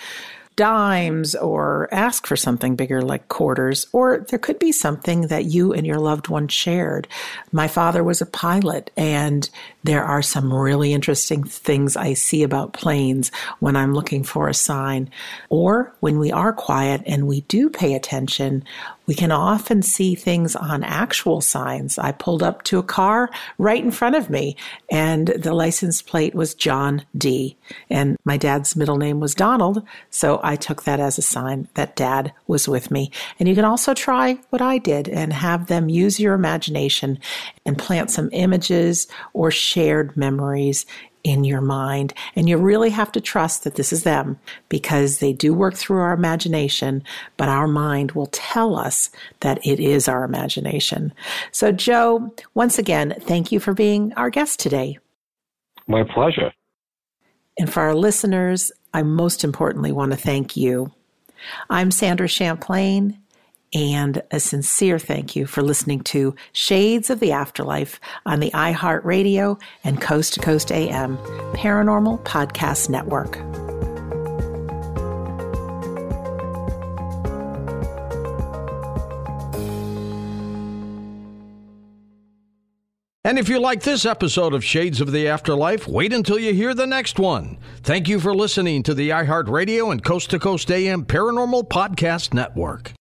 dimes, or ask for something bigger like quarters, or there could be something that you and your loved one shared. My father was a pilot, and there are some really interesting things I see about planes when I'm looking for a sign. Or when we are quiet and we do pay attention, we can often see things on actual signs. I pulled up to a car right in front of me, and the license plate was John D. And my dad's middle name was Donald, so I took that as a sign that Dad was with me. And you can also try what I did and have them use your imagination and plant some images or shared memories in your mind. And you really have to trust that this is them, because they do work through our imagination, but our mind will tell us that it is our imagination. So, Joe, once again, thank you for being our guest today. My pleasure. And for our listeners, I most importantly want to thank you. I'm Sandra Champlain, and a sincere thank you for listening to Shades of the Afterlife on the iHeartRadio and Coast to Coast A M Paranormal Podcast Network. And if you like this episode of Shades of the Afterlife, wait until you hear the next one. Thank you for listening to the iHeartRadio and Coast to Coast A M Paranormal Podcast Network.